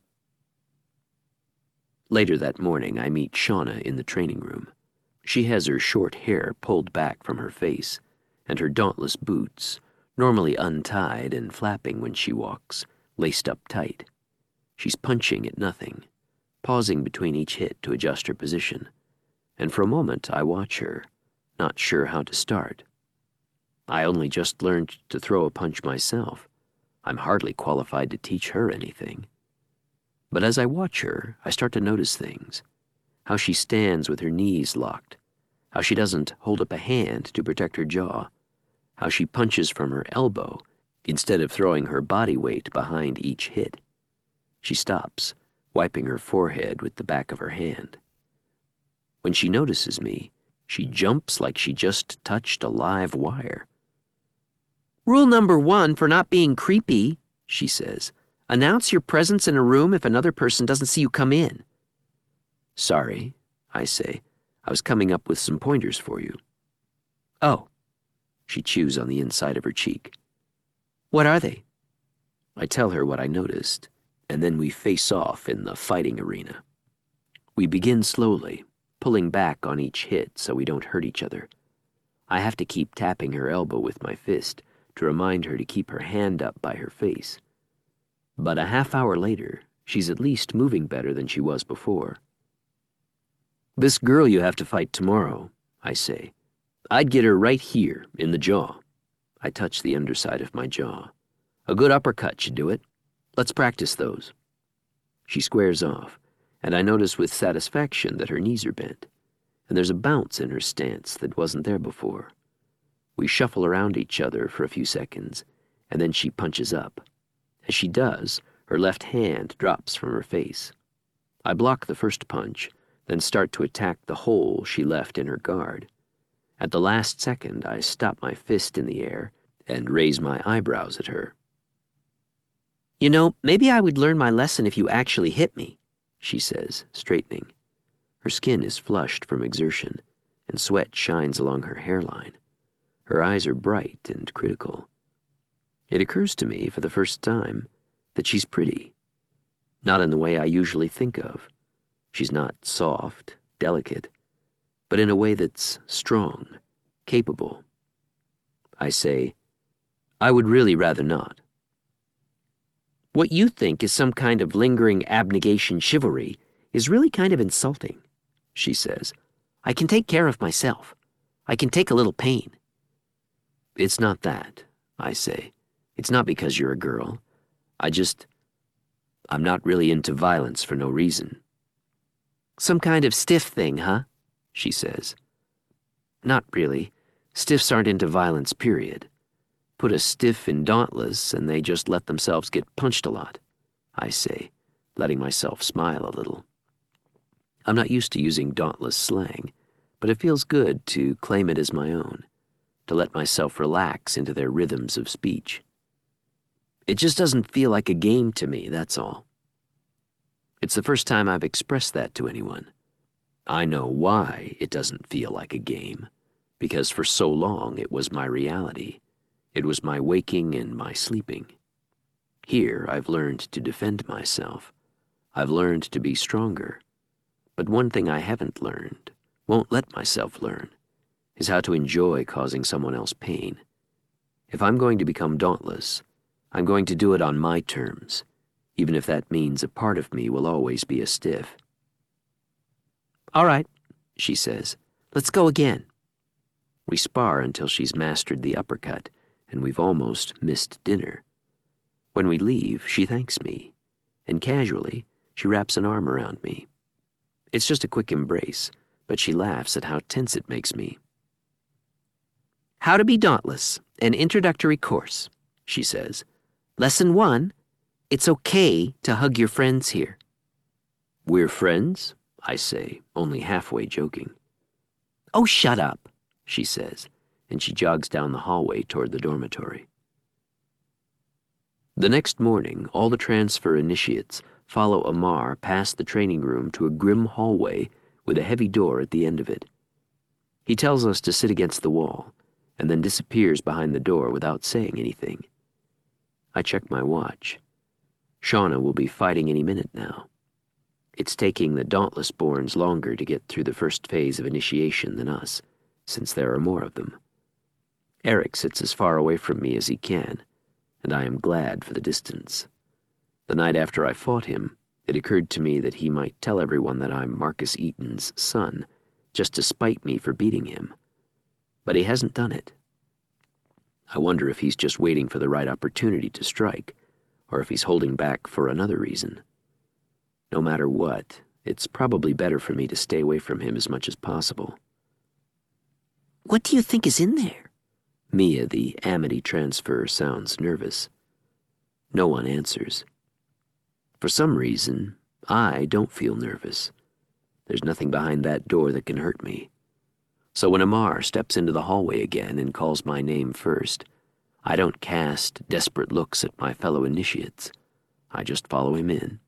Later that morning, I meet Shauna in the training room. She has her short hair pulled back from her face, and her dauntless boots, normally untied and flapping when she walks, laced up tight. She's punching at nothing, pausing between each hit to adjust her position, and for a moment I watch her, not sure how to start. I only just learned to throw a punch myself. I'm hardly qualified to teach her anything. But as I watch her, I start to notice things. How she stands with her knees locked. How she doesn't hold up a hand to protect her jaw. How she punches from her elbow instead of throwing her body weight behind each hit. She stops, wiping her forehead with the back of her hand. When she notices me, she jumps like she just touched a live wire. Rule number one for not being creepy, she says. Announce your presence in a room if another person doesn't see you come in. Sorry, I say. I was coming up with some pointers for you. Oh. She chews on the inside of her cheek. What are they? I tell her what I noticed, and then we face off in the fighting arena. We begin slowly, pulling back on each hit so we don't hurt each other. I have to keep tapping her elbow with my fist to remind her to keep her hand up by her face. But a half hour later, she's at least moving better than she was before. This girl you have to fight tomorrow, I say. I'd get her right here, in the jaw. I touch the underside of my jaw. A good uppercut should do it. Let's practice those. She squares off, and I notice with satisfaction that her knees are bent, and there's a bounce in her stance that wasn't there before. We shuffle around each other for a few seconds, and then she punches up. As she does, her left hand drops from her face. I block the first punch, then start to attack the hole she left in her guard. At the last second, I stop my fist in the air and raise my eyebrows at her. You know, maybe I would learn my lesson if you actually hit me, she says, straightening. Her skin is flushed from exertion, and sweat shines along her hairline. Her eyes are bright and critical. It occurs to me for the first time that she's pretty. Not in the way I usually think of. She's not soft, delicate, but in a way that's strong, capable. I say, I would really rather not. What you think is some kind of lingering abnegation chivalry is really kind of insulting, she says. I can take care of myself. I can take a little pain. It's not that, I say. It's not because you're a girl. I just... I'm not really into violence for no reason. Some kind of stiff thing, huh? She says. Not really. Stiffs aren't into violence, period. Put a stiff in Dauntless and they just let themselves get punched a lot, I say, letting myself smile a little. I'm not used to using Dauntless slang, but it feels good to claim it as my own, to let myself relax into their rhythms of speech. It just doesn't feel like a game to me, that's all. It's the first time I've expressed that to anyone. I know why it doesn't feel like a game, because for so long it was my reality. It was my waking and my sleeping. Here I've learned to defend myself. I've learned to be stronger. But one thing I haven't learned, won't let myself learn, is how to enjoy causing someone else pain. If I'm going to become Dauntless, I'm going to do it on my terms, even if that means a part of me will always be a stiff. All right, she says. Let's go again. We spar until she's mastered the uppercut, and we've almost missed dinner. When we leave, she thanks me, and casually, she wraps an arm around me. It's just a quick embrace, but she laughs at how tense it makes me. How to be Dauntless, an introductory course, she says. Lesson one, it's okay to hug your friends here. We're friends, I say, only halfway joking. Oh, shut up, she says, and she jogs down the hallway toward the dormitory. The next morning, all the transfer initiates follow Amar past the training room to a grim hallway with a heavy door at the end of it. He tells us to sit against the wall, and then disappears behind the door without saying anything. I check my watch. Shauna will be fighting any minute now. It's taking the Dauntless-borns longer to get through the first phase of initiation than us, since there are more of them. Eric sits as far away from me as he can, and I am glad for the distance. The night after I fought him, it occurred to me that he might tell everyone that I'm Marcus Eaton's son, just to spite me for beating him. But he hasn't done it. I wonder if he's just waiting for the right opportunity to strike, or if he's holding back for another reason. No matter what, it's probably better for me to stay away from him as much as possible. What do you think is in there? Mia, the Amity transfer, sounds nervous. No one answers. For some reason, I don't feel nervous. There's nothing behind that door that can hurt me. So when Amar steps into the hallway again and calls my name first, I don't cast desperate looks at my fellow initiates. I just follow him in.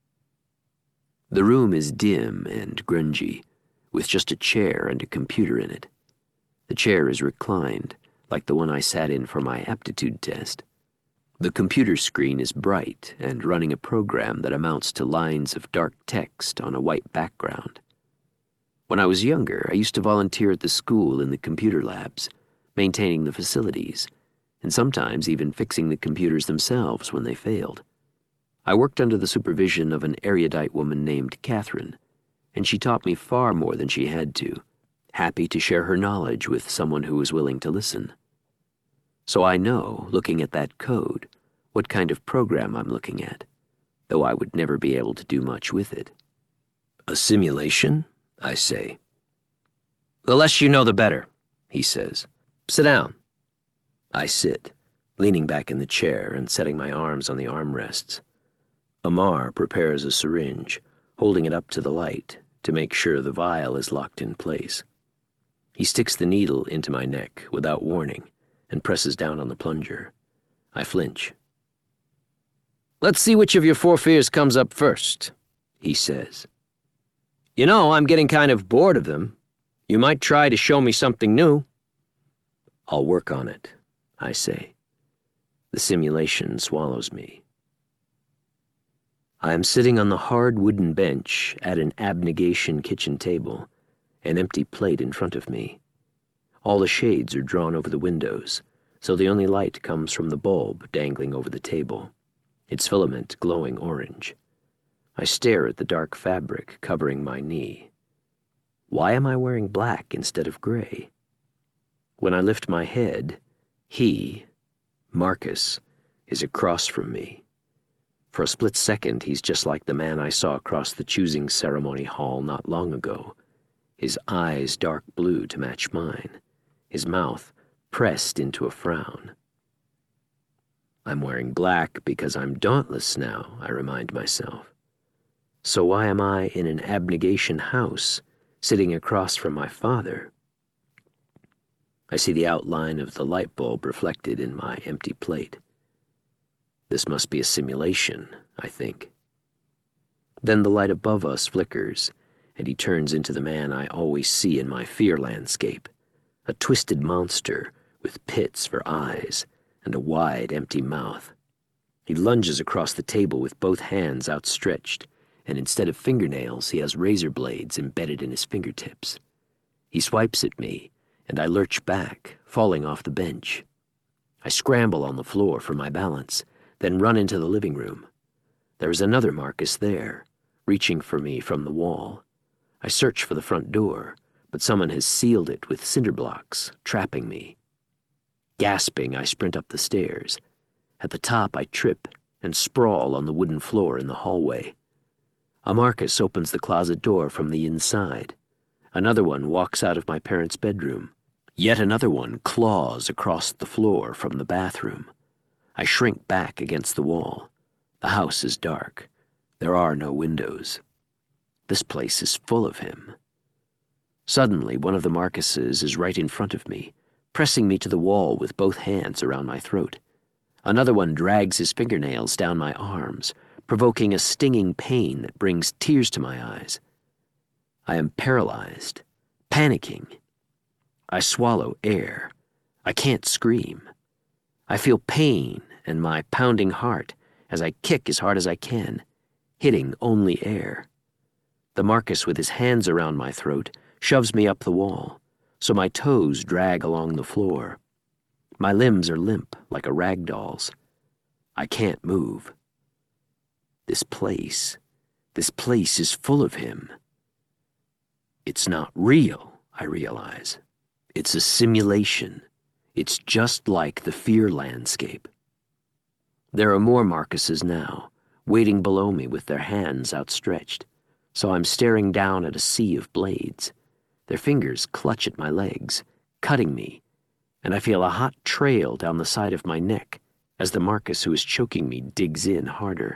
The room is dim and grungy, with just a chair and a computer in it. The chair is reclined, like the one I sat in for my aptitude test. The computer screen is bright and running a program that amounts to lines of dark text on a white background. When I was younger, I used to volunteer at the school in the computer labs, maintaining the facilities, and sometimes even fixing the computers themselves when they failed. I worked under the supervision of an erudite woman named Catherine, and she taught me far more than she had to, happy to share her knowledge with someone who was willing to listen. So I know, looking at that code, what kind of program I'm looking at, though I would never be able to do much with it. A simulation? I say. The less you know, the better, he says. Sit down. I sit, leaning back in the chair and setting my arms on the armrests. Amar prepares a syringe, holding it up to the light to make sure the vial is locked in place. He sticks the needle into my neck without warning and presses down on the plunger. I flinch. Let's see which of your four fears comes up first, he says. You know, I'm getting kind of bored of them. You might try to show me something new. I'll work on it, I say. The simulation swallows me. I am sitting on the hard wooden bench at an abnegation kitchen table, an empty plate in front of me. All the shades are drawn over the windows, so the only light comes from the bulb dangling over the table, its filament glowing orange. I stare at the dark fabric covering my knee. Why am I wearing black instead of gray? When I lift my head, he, Marcus, is across from me. For a split second, he's just like the man I saw across the choosing ceremony hall not long ago, his eyes dark blue to match mine, his mouth pressed into a frown. I'm wearing black because I'm dauntless now, I remind myself. So why am I in an abnegation house, sitting across from my father? I see the outline of the light bulb reflected in my empty plate. This must be a simulation, I think. Then the light above us flickers, and he turns into the man I always see in my fear landscape, a twisted monster with pits for eyes and a wide, empty mouth. He lunges across the table with both hands outstretched, and instead of fingernails, he has razor blades embedded in his fingertips. He swipes at me, and I lurch back, falling off the bench. I scramble on the floor for my balance, then run into the living room. There is another Marcus there, reaching for me from the wall. I search for the front door, but someone has sealed it with cinder blocks, trapping me. Gasping, I sprint up the stairs. At the top, I trip and sprawl on the wooden floor in the hallway. A Marcus opens the closet door from the inside. Another one walks out of my parents' bedroom. Yet another one claws across the floor from the bathroom. I shrink back against the wall. The house is dark. There are no windows. This place is full of him. Suddenly, one of the Marcuses is right in front of me, pressing me to the wall with both hands around my throat. Another one drags his fingernails down my arms, provoking a stinging pain that brings tears to my eyes. I am paralyzed, panicking. I swallow air. I can't scream. I feel pain and my pounding heart as I kick as hard as I can, hitting only air. The Marcus with his hands around my throat shoves me up the wall, so my toes drag along the floor. My limbs are limp like a rag doll's. I can't move. This place, this place is full of him. It's not real, I realize. It's a simulation. It's just like the fear landscape. There are more Marcuses now, waiting below me with their hands outstretched, so I'm staring down at a sea of blades. Their fingers clutch at my legs, cutting me, and I feel a hot trail down the side of my neck as the Marcus who is choking me digs in harder.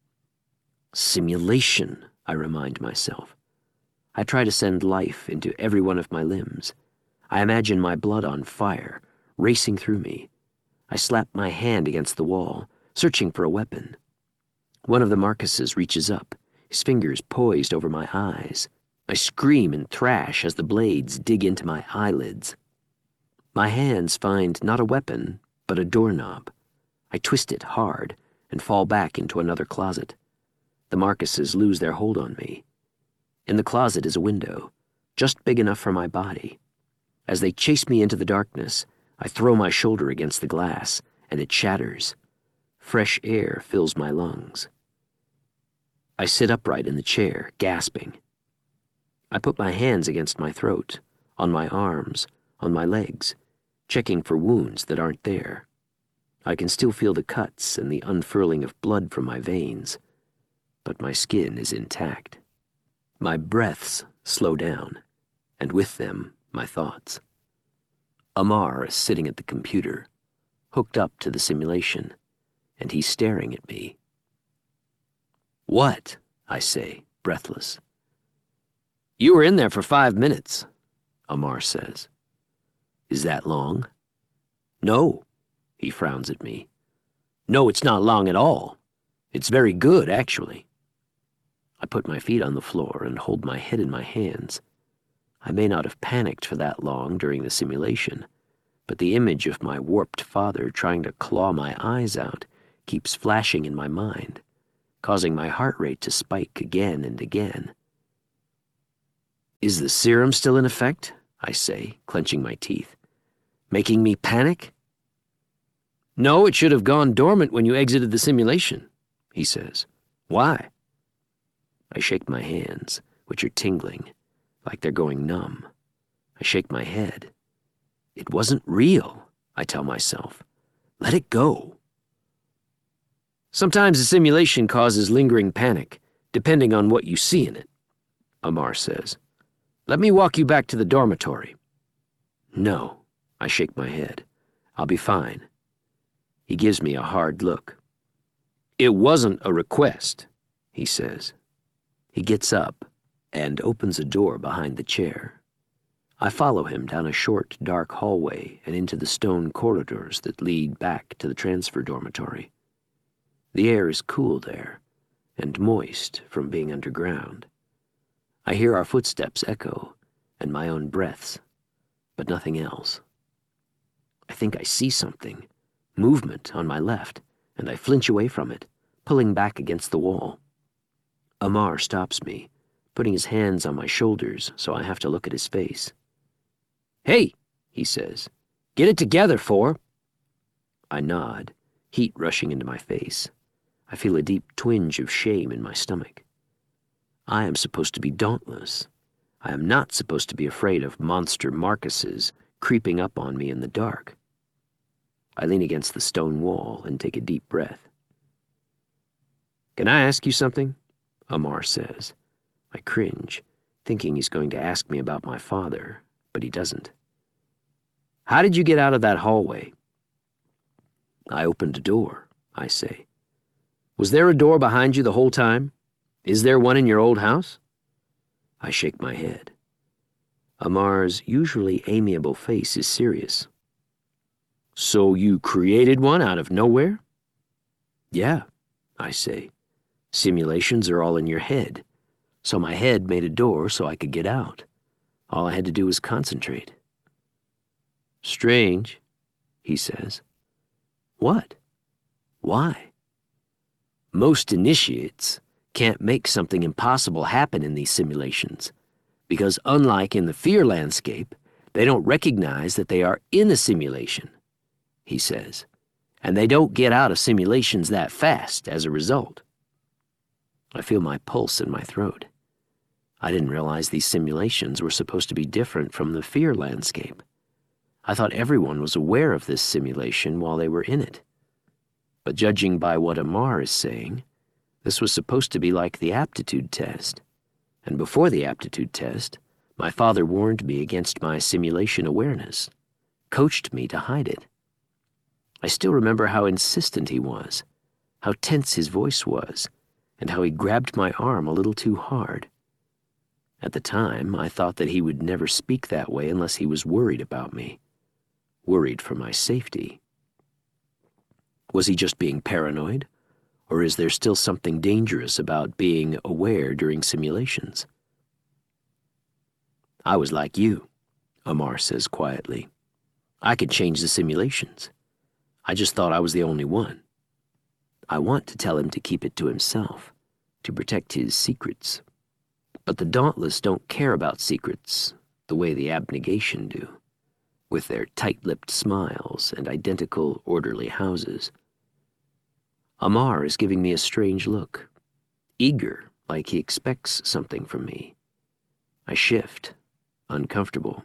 Simulation, I remind myself. I try to send life into every one of my limbs. I imagine my blood on fire, racing through me. I slap my hand against the wall, searching for a weapon. One of the Marcuses reaches up, his fingers poised over my eyes. I scream and thrash as the blades dig into my eyelids. My hands find not a weapon, but a doorknob. I twist it hard and fall back into another closet. The Marcuses lose their hold on me. In the closet is a window, just big enough for my body. As they chase me into the darkness, I throw my shoulder against the glass, and it shatters. Fresh air fills my lungs. I sit upright in the chair, gasping. I put my hands against my throat, on my arms, on my legs, checking for wounds that aren't there. I can still feel the cuts and the unfurling of blood from my veins, but my skin is intact. My breaths slow down, and with them, my thoughts. Amar is sitting at the computer, hooked up to the simulation, and he's staring at me. "What?" I say, breathless. "You were in there for five minutes, Amar says. "Is that long?" "No," he frowns at me. "No, it's not long at all. It's very good, actually." I put my feet on the floor and hold my head in my hands. I may not have panicked for that long during the simulation, but the image of my warped father trying to claw my eyes out keeps flashing in my mind, causing my heart rate to spike again and again. "Is the serum still in effect?" I say, clenching my teeth. "Making me panic?" "No, it should have gone dormant when you exited the simulation," he says. "Why?" I shake my hands, which are tingling, like they're going numb. I shake my head. "It wasn't real," I tell myself. "Let it go." "Sometimes a simulation causes lingering panic, depending on what you see in it," Amar says. "Let me walk you back to the dormitory." "No," I shake my head. "I'll be fine." He gives me a hard look. "It wasn't a request," he says. He gets up and opens a door behind the chair. I follow him down a short, dark hallway and into the stone corridors that lead back to the transfer dormitory. The air is cool there, and moist from being underground. I hear our footsteps echo, and my own breaths, but nothing else. I think I see something, movement on my left, and I flinch away from it, pulling back against the wall. Amar stops me, putting his hands on my shoulders so I have to look at his face. "Hey," he says, "get it together, Four." I nod, heat rushing into my face. I feel a deep twinge of shame in my stomach. I am supposed to be dauntless. I am not supposed to be afraid of monster Marcuses creeping up on me in the dark. I lean against the stone wall and take a deep breath. "Can I ask you something?" Amar says. I cringe, thinking he's going to ask me about my father, but he doesn't. "How did you get out of that hallway?" "I opened a door," I say. "Was there a door behind you the whole time? Is there one in your old house?" I shake my head. Amar's usually amiable face is serious. "So you created one out of nowhere?" "Yeah," I say. "Simulations are all in your head, so my head made a door so I could get out. All I had to do was concentrate." "Strange," he says. "What? Why?" "Most initiates can't make something impossible happen in these simulations, because unlike in the fear landscape, they don't recognize that they are in a simulation," he says, "and they don't get out of simulations that fast as a result." I feel my pulse in my throat. I didn't realize these simulations were supposed to be different from the fear landscape. I thought everyone was aware of this simulation while they were in it. But judging by what Amar is saying, this was supposed to be like the aptitude test. And before the aptitude test, my father warned me against my simulation awareness, coached me to hide it. I still remember how insistent he was, how tense his voice was, and how he grabbed my arm a little too hard. At the time, I thought that he would never speak that way unless he was worried about me, worried for my safety. Was he just being paranoid, Or is there still something dangerous about being aware during simulations? I was like you, Amar says quietly. I could change the simulations. I just thought I was the only one. I want to tell him to keep it to himself, to protect his secrets. But the Dauntless don't care about secrets the way the Abnegation do, with their tight-lipped smiles and identical orderly houses. Amar is giving me a strange look, eager, like he expects something from me. I shift, uncomfortable.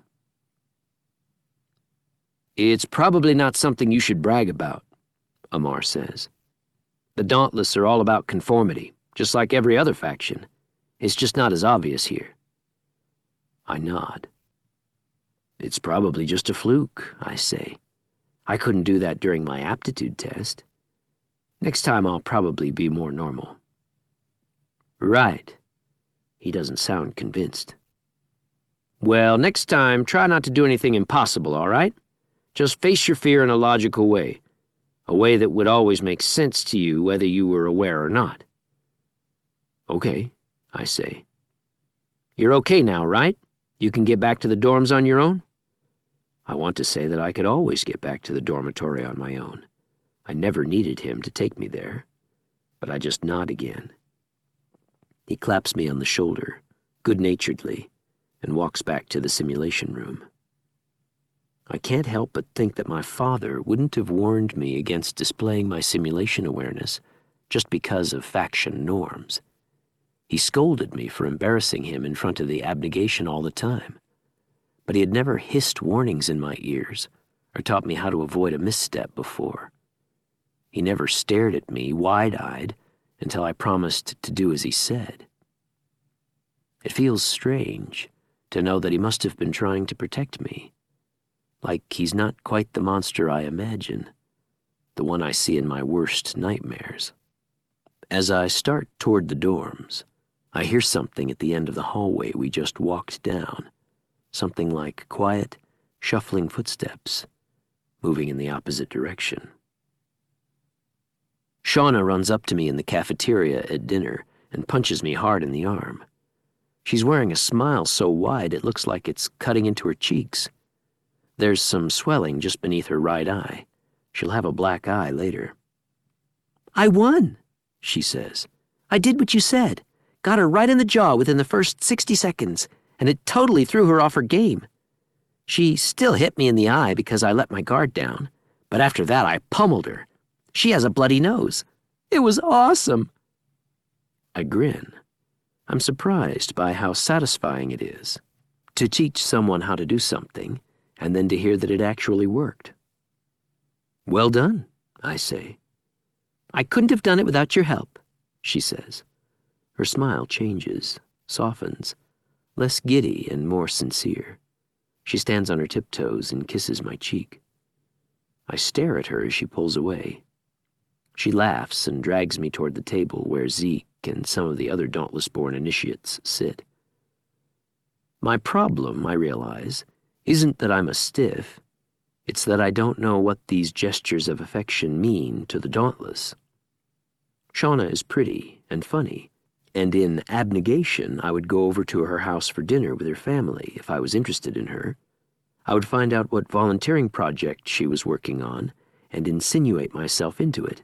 It's probably not something you should brag about, Amar says. The Dauntless are all about conformity, just like every other faction. It's just not as obvious here. I nod. It's probably just a fluke, I say. I couldn't do that during my aptitude test. Next time I'll probably be more normal. Right. He doesn't sound convinced. Well, next time, try not to do anything impossible, all right? Just face your fear in a logical way, a way that would always make sense to you whether you were aware or not. Okay, I say. You're okay now, right? You can get back to the dorms on your own? I want to say that I could always get back to the dormitory on my own. I never needed him to take me there, but I just nod again. He claps me on the shoulder, good-naturedly, and walks back to the simulation room. I can't help but think that my father wouldn't have warned me against displaying my simulation awareness just because of faction norms. He scolded me for embarrassing him in front of the Abnegation all the time, but he had never hissed warnings in my ears or taught me how to avoid a misstep before. He never stared at me wide-eyed until I promised to do as he said. It feels strange to know that he must have been trying to protect me, like he's not quite the monster I imagine, the one I see in my worst nightmares. As I start toward the dorms, I hear something at the end of the hallway we just walked down, something like quiet, shuffling footsteps, moving in the opposite direction. Shauna runs up to me in the cafeteria at dinner and punches me hard in the arm. She's wearing a smile so wide it looks like it's cutting into her cheeks. There's some swelling just beneath her right eye. She'll have a black eye later. I won, she says. I did what you said. Got her right in the jaw within the first sixty seconds, and it totally threw her off her game. She still hit me in the eye because I let my guard down, but after that I pummeled her. She has a bloody nose. It was awesome. I grin. I'm surprised by how satisfying it is to teach someone how to do something and then to hear that it actually worked. Well done, I say. I couldn't have done it without your help, she says. Her smile changes, softens, less giddy and more sincere. She stands on her tiptoes and kisses my cheek. I stare at her as she pulls away. She laughs and drags me toward the table where Zeke and some of the other Dauntless-born initiates sit. My problem, I realize, isn't that I'm a stiff. It's that I don't know what these gestures of affection mean to the Dauntless. Shauna is pretty and funny, and in Abnegation I would go over to her house for dinner with her family if I was interested in her. I would find out what volunteering project she was working on and insinuate myself into it.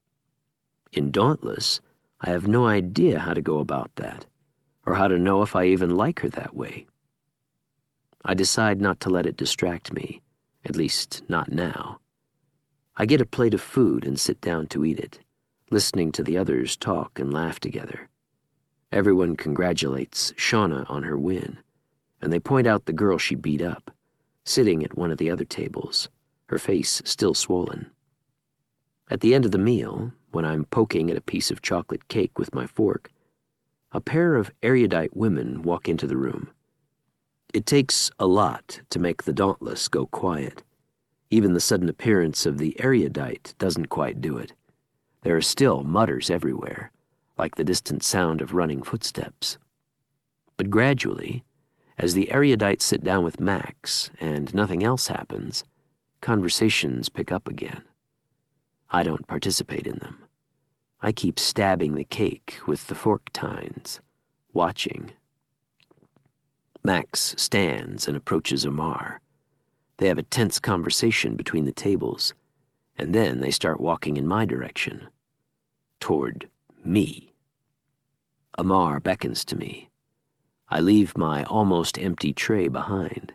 In Dauntless, I have no idea how to go about that, or how to know if I even like her that way. I decide not to let it distract me, at least not now. I get a plate of food and sit down to eat it, listening to the others talk and laugh together. Everyone congratulates Shauna on her win, and they point out the girl she beat up, sitting at one of the other tables, her face still swollen. At the end of the meal, when I'm poking at a piece of chocolate cake with my fork, a pair of erudite women walk into the room. It takes a lot to make the Dauntless go quiet. Even the sudden appearance of the erudite doesn't quite do it. There are still mutters everywhere, like the distant sound of running footsteps. But gradually, as the erudites sit down with Max and nothing else happens, conversations pick up again. I don't participate in them. I keep stabbing the cake with the fork tines, watching. Max stands and approaches Amar. They have a tense conversation between the tables, and then they start walking in my direction, toward me. Amar beckons to me. I leave my almost empty tray behind.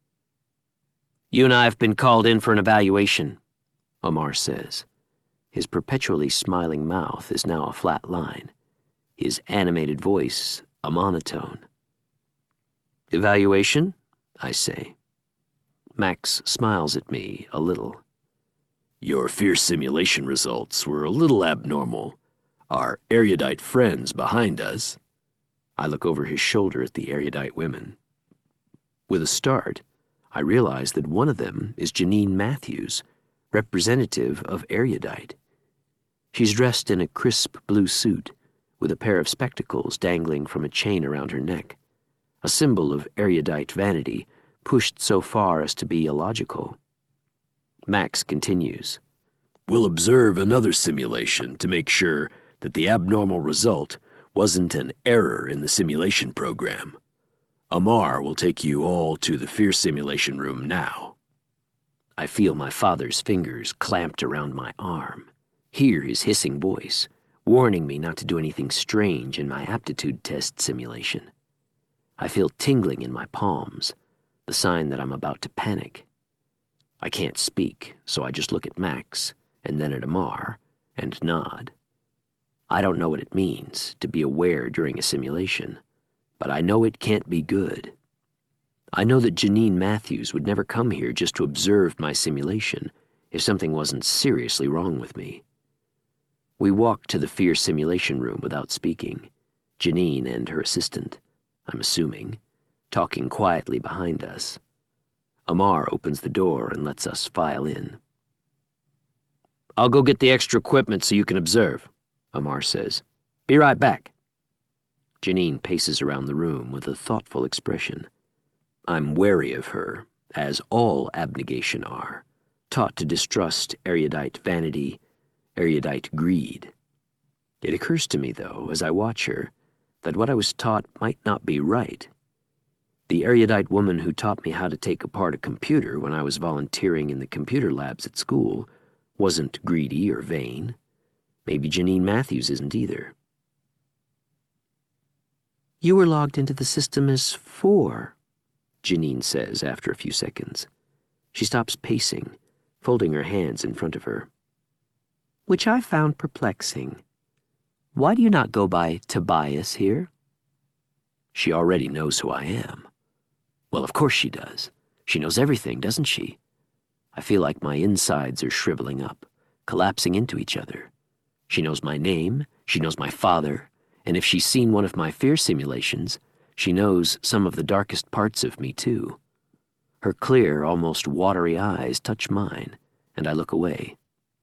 "You and I have been called in for an evaluation," Amar says. His perpetually smiling mouth is now a flat line, his animated voice a monotone. "Evaluation?" I say. Max smiles at me a little. "Your fear simulation results were a little abnormal. Our erudite friends behind us." I look over his shoulder at the erudite women. With a start, I realize that one of them is Janine Matthews, representative of erudite. She's dressed in a crisp blue suit, with a pair of spectacles dangling from a chain around her neck, a symbol of erudite vanity pushed so far as to be illogical. Max continues. "We'll observe another simulation to make sure that the abnormal result wasn't an error in the simulation program. Amar will take you all to the fear simulation room now." I feel my father's fingers clamped around my arm, hear his hissing voice, warning me not to do anything strange in my aptitude test simulation. I feel tingling in my palms, the sign that I'm about to panic. I can't speak, so I just look at Max, and then at Amar, and nod. I don't know what it means to be aware during a simulation, but I know it can't be good. I know that Janine Matthews would never come here just to observe my simulation if something wasn't seriously wrong with me. We walk to the fear simulation room without speaking, Janine and her assistant, I'm assuming, talking quietly behind us. Amar opens the door and lets us file in. "I'll go get the extra equipment so you can observe," Amar says. "Be right back." Janine paces around the room with a thoughtful expression. I'm wary of her, as all abnegation are, taught to distrust erudite vanity, erudite greed. It occurs to me, though, as I watch her, that what I was taught might not be right. The erudite woman who taught me how to take apart a computer when I was volunteering in the computer labs at school wasn't greedy or vain. Maybe Janine Matthews isn't either. "You were logged into the system as four," Janine says after a few seconds. She stops pacing, folding her hands in front of her. "Which I found perplexing. Why do you not go by Tobias here?" She already knows who I am. Well, of course she does. She knows everything, doesn't she? I feel like my insides are shriveling up, collapsing into each other. She knows my name, she knows my father, and if she's seen one of my fear simulations, she knows some of the darkest parts of me, too. Her clear, almost watery eyes touch mine, and I look away.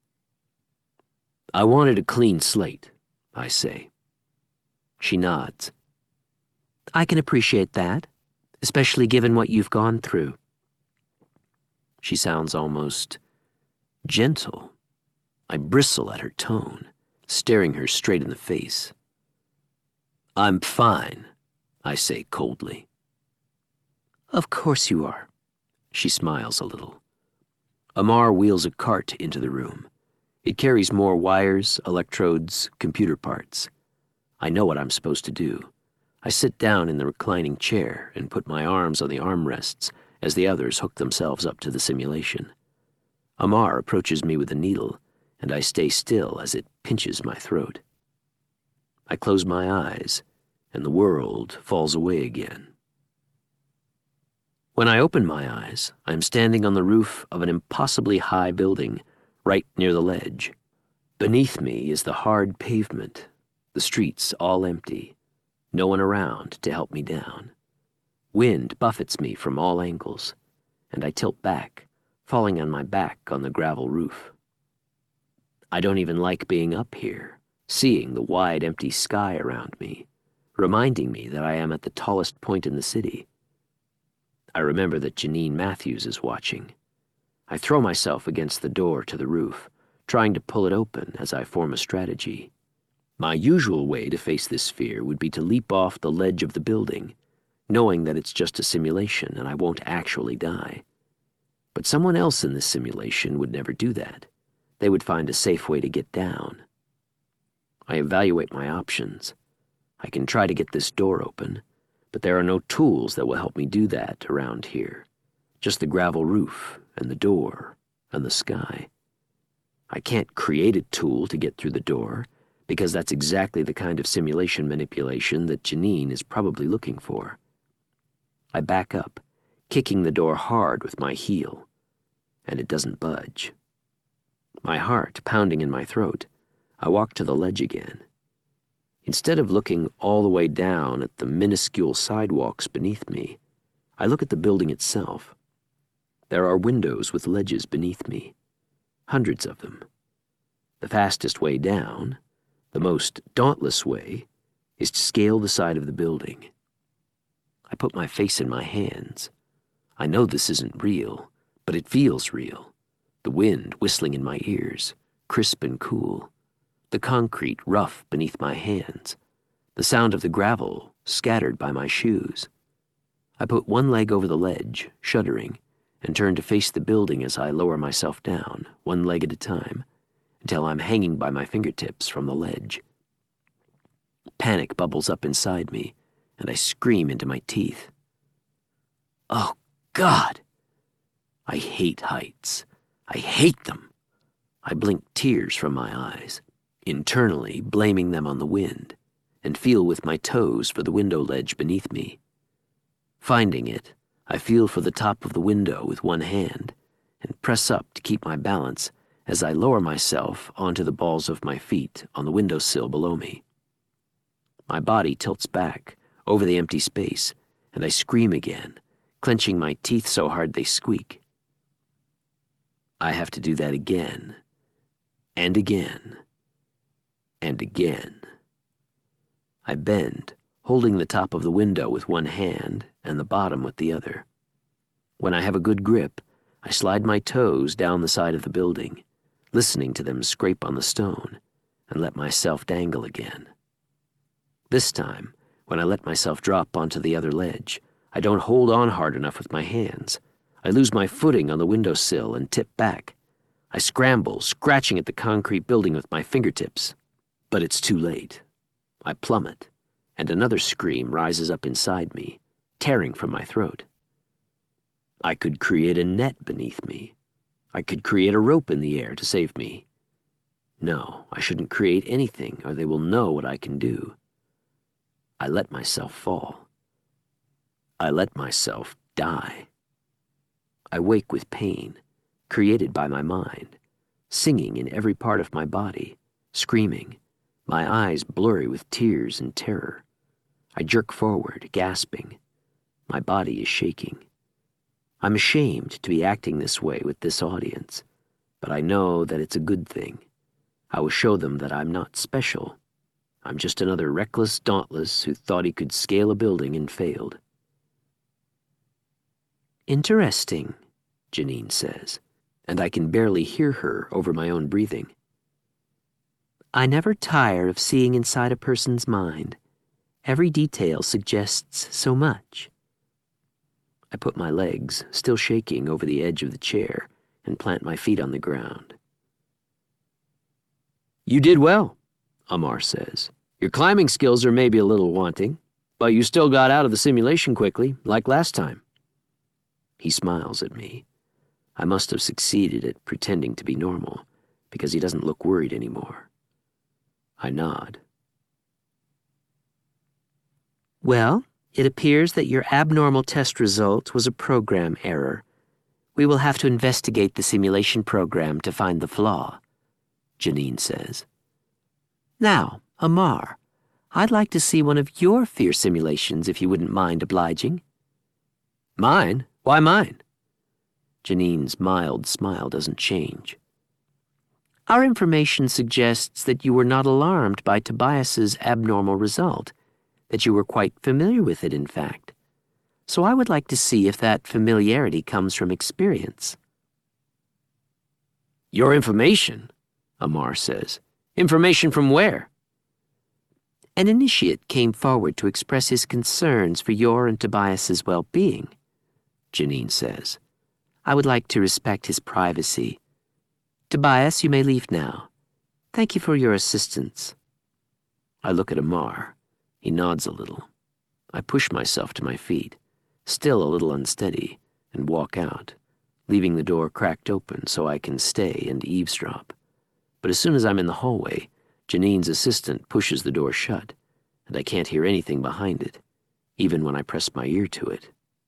"I wanted a clean slate," I say. She nods. "I can appreciate that, especially given what you've gone through." She sounds almost gentle. I bristle at her tone, staring her straight in the face. "I'm fine," I say coldly. "Of course you are." She smiles a little. Amar wheels a cart into the room. It carries more wires, electrodes, computer parts. I know what I'm supposed to do. I sit down in the reclining chair and put my arms on the armrests as the others hook themselves up to the simulation. Amar approaches me with a needle, and I stay still as it pinches my throat. I close my eyes, and the world falls away again. When I open my eyes, I'm standing on the roof of an impossibly high building, right near the ledge. Beneath me is the hard pavement, the streets all empty, no one around to help me down. Wind buffets me from all angles, and I tilt back, falling on my back on the gravel roof. I don't even like being up here, seeing the wide empty sky around me, reminding me that I am at the tallest point in the city. I remember that Janine Matthews is watching. I throw myself against the door to the roof, trying to pull it open as I form a strategy. My usual way to face this fear would be to leap off the ledge of the building, knowing that it's just a simulation and I won't actually die. But someone else in this simulation would never do that. They would find a safe way to get down. I evaluate my options. I can try to get this door open, but there are no tools that will help me do that around here. Just the gravel roof and the door and the sky. I can't create a tool to get through the door, because that's exactly the kind of simulation manipulation that Janine is probably looking for. I back up, kicking the door hard with my heel, and it doesn't budge. My heart pounding in my throat, I walk to the ledge again. Instead of looking all the way down at the minuscule sidewalks beneath me, I look at the building itself. There are windows with ledges beneath me, hundreds of them. The fastest way down, the most dauntless way, is to scale the side of the building. I put my face in my hands. I know this isn't real, but it feels real. The wind whistling in my ears, crisp and cool. The concrete rough beneath my hands. The sound of the gravel scattered by my shoes. I put one leg over the ledge, shuddering, and turn to face the building as I lower myself down, one leg at a time, until I'm hanging by my fingertips from the ledge. Panic bubbles up inside me, and I scream into my teeth. Oh, God! I hate heights. I hate them. I blink tears from my eyes, internally blaming them on the wind, and feel with my toes for the window ledge beneath me. Finding it, I feel for the top of the window with one hand, and press up to keep my balance as I lower myself onto the balls of my feet on the windowsill below me. My body tilts back over the empty space, and I scream again, clenching my teeth so hard they squeak. I have to do that again, and again, and again. I bend, holding the top of the window with one hand and the bottom with the other. When I have a good grip, I slide my toes down the side of the building, listening to them scrape on the stone, and let myself dangle again. This time, when I let myself drop onto the other ledge, I don't hold on hard enough with my hands. I lose my footing on the windowsill and tip back. I scramble, scratching at the concrete building with my fingertips. But it's too late. I plummet, and another scream rises up inside me, tearing from my throat. I could create a net beneath me. I could create a rope in the air to save me. No, I shouldn't create anything, or they will know what I can do. I let myself fall. I let myself die. I wake with pain, created by my mind, singing in every part of my body, screaming, my eyes blurry with tears and terror. I jerk forward, gasping. My body is shaking. I'm ashamed to be acting this way with this audience, but I know that it's a good thing. I will show them that I'm not special. I'm just another reckless dauntless who thought he could scale a building and failed. Interesting, Janine says, and I can barely hear her over my own breathing. I never tire of seeing inside a person's mind. Every detail suggests so much. I put my legs, still shaking, over the edge of the chair and plant my feet on the ground. You did well, Amar says. Your climbing skills are maybe a little wanting, but you still got out of the simulation quickly, like last time. He smiles at me. I must have succeeded at pretending to be normal, because he doesn't look worried anymore. I nod. Well, it appears that your abnormal test result was a program error. We will have to investigate the simulation program to find the flaw, Janine says. Now, Amar, I'd like to see one of your fear simulations if you wouldn't mind obliging. Mine? Why mine? Janine's mild smile doesn't change. Our information suggests that you were not alarmed by Tobias's abnormal result, that you were quite familiar with it, in fact. So I would like to see if that familiarity comes from experience. Your information, Amar says. Information from where? An initiate came forward to express his concerns for your and Tobias's well-being, Janine says. I would like to respect his privacy. Tobias, you may leave now. Thank you for your assistance. I look at Amar. He nods a little. I push myself to my feet, still a little unsteady, and walk out, leaving the door cracked open so I can stay and eavesdrop. But as soon as I'm in the hallway, Janine's assistant pushes the door shut, and I can't hear anything behind it, even when I press my ear to it.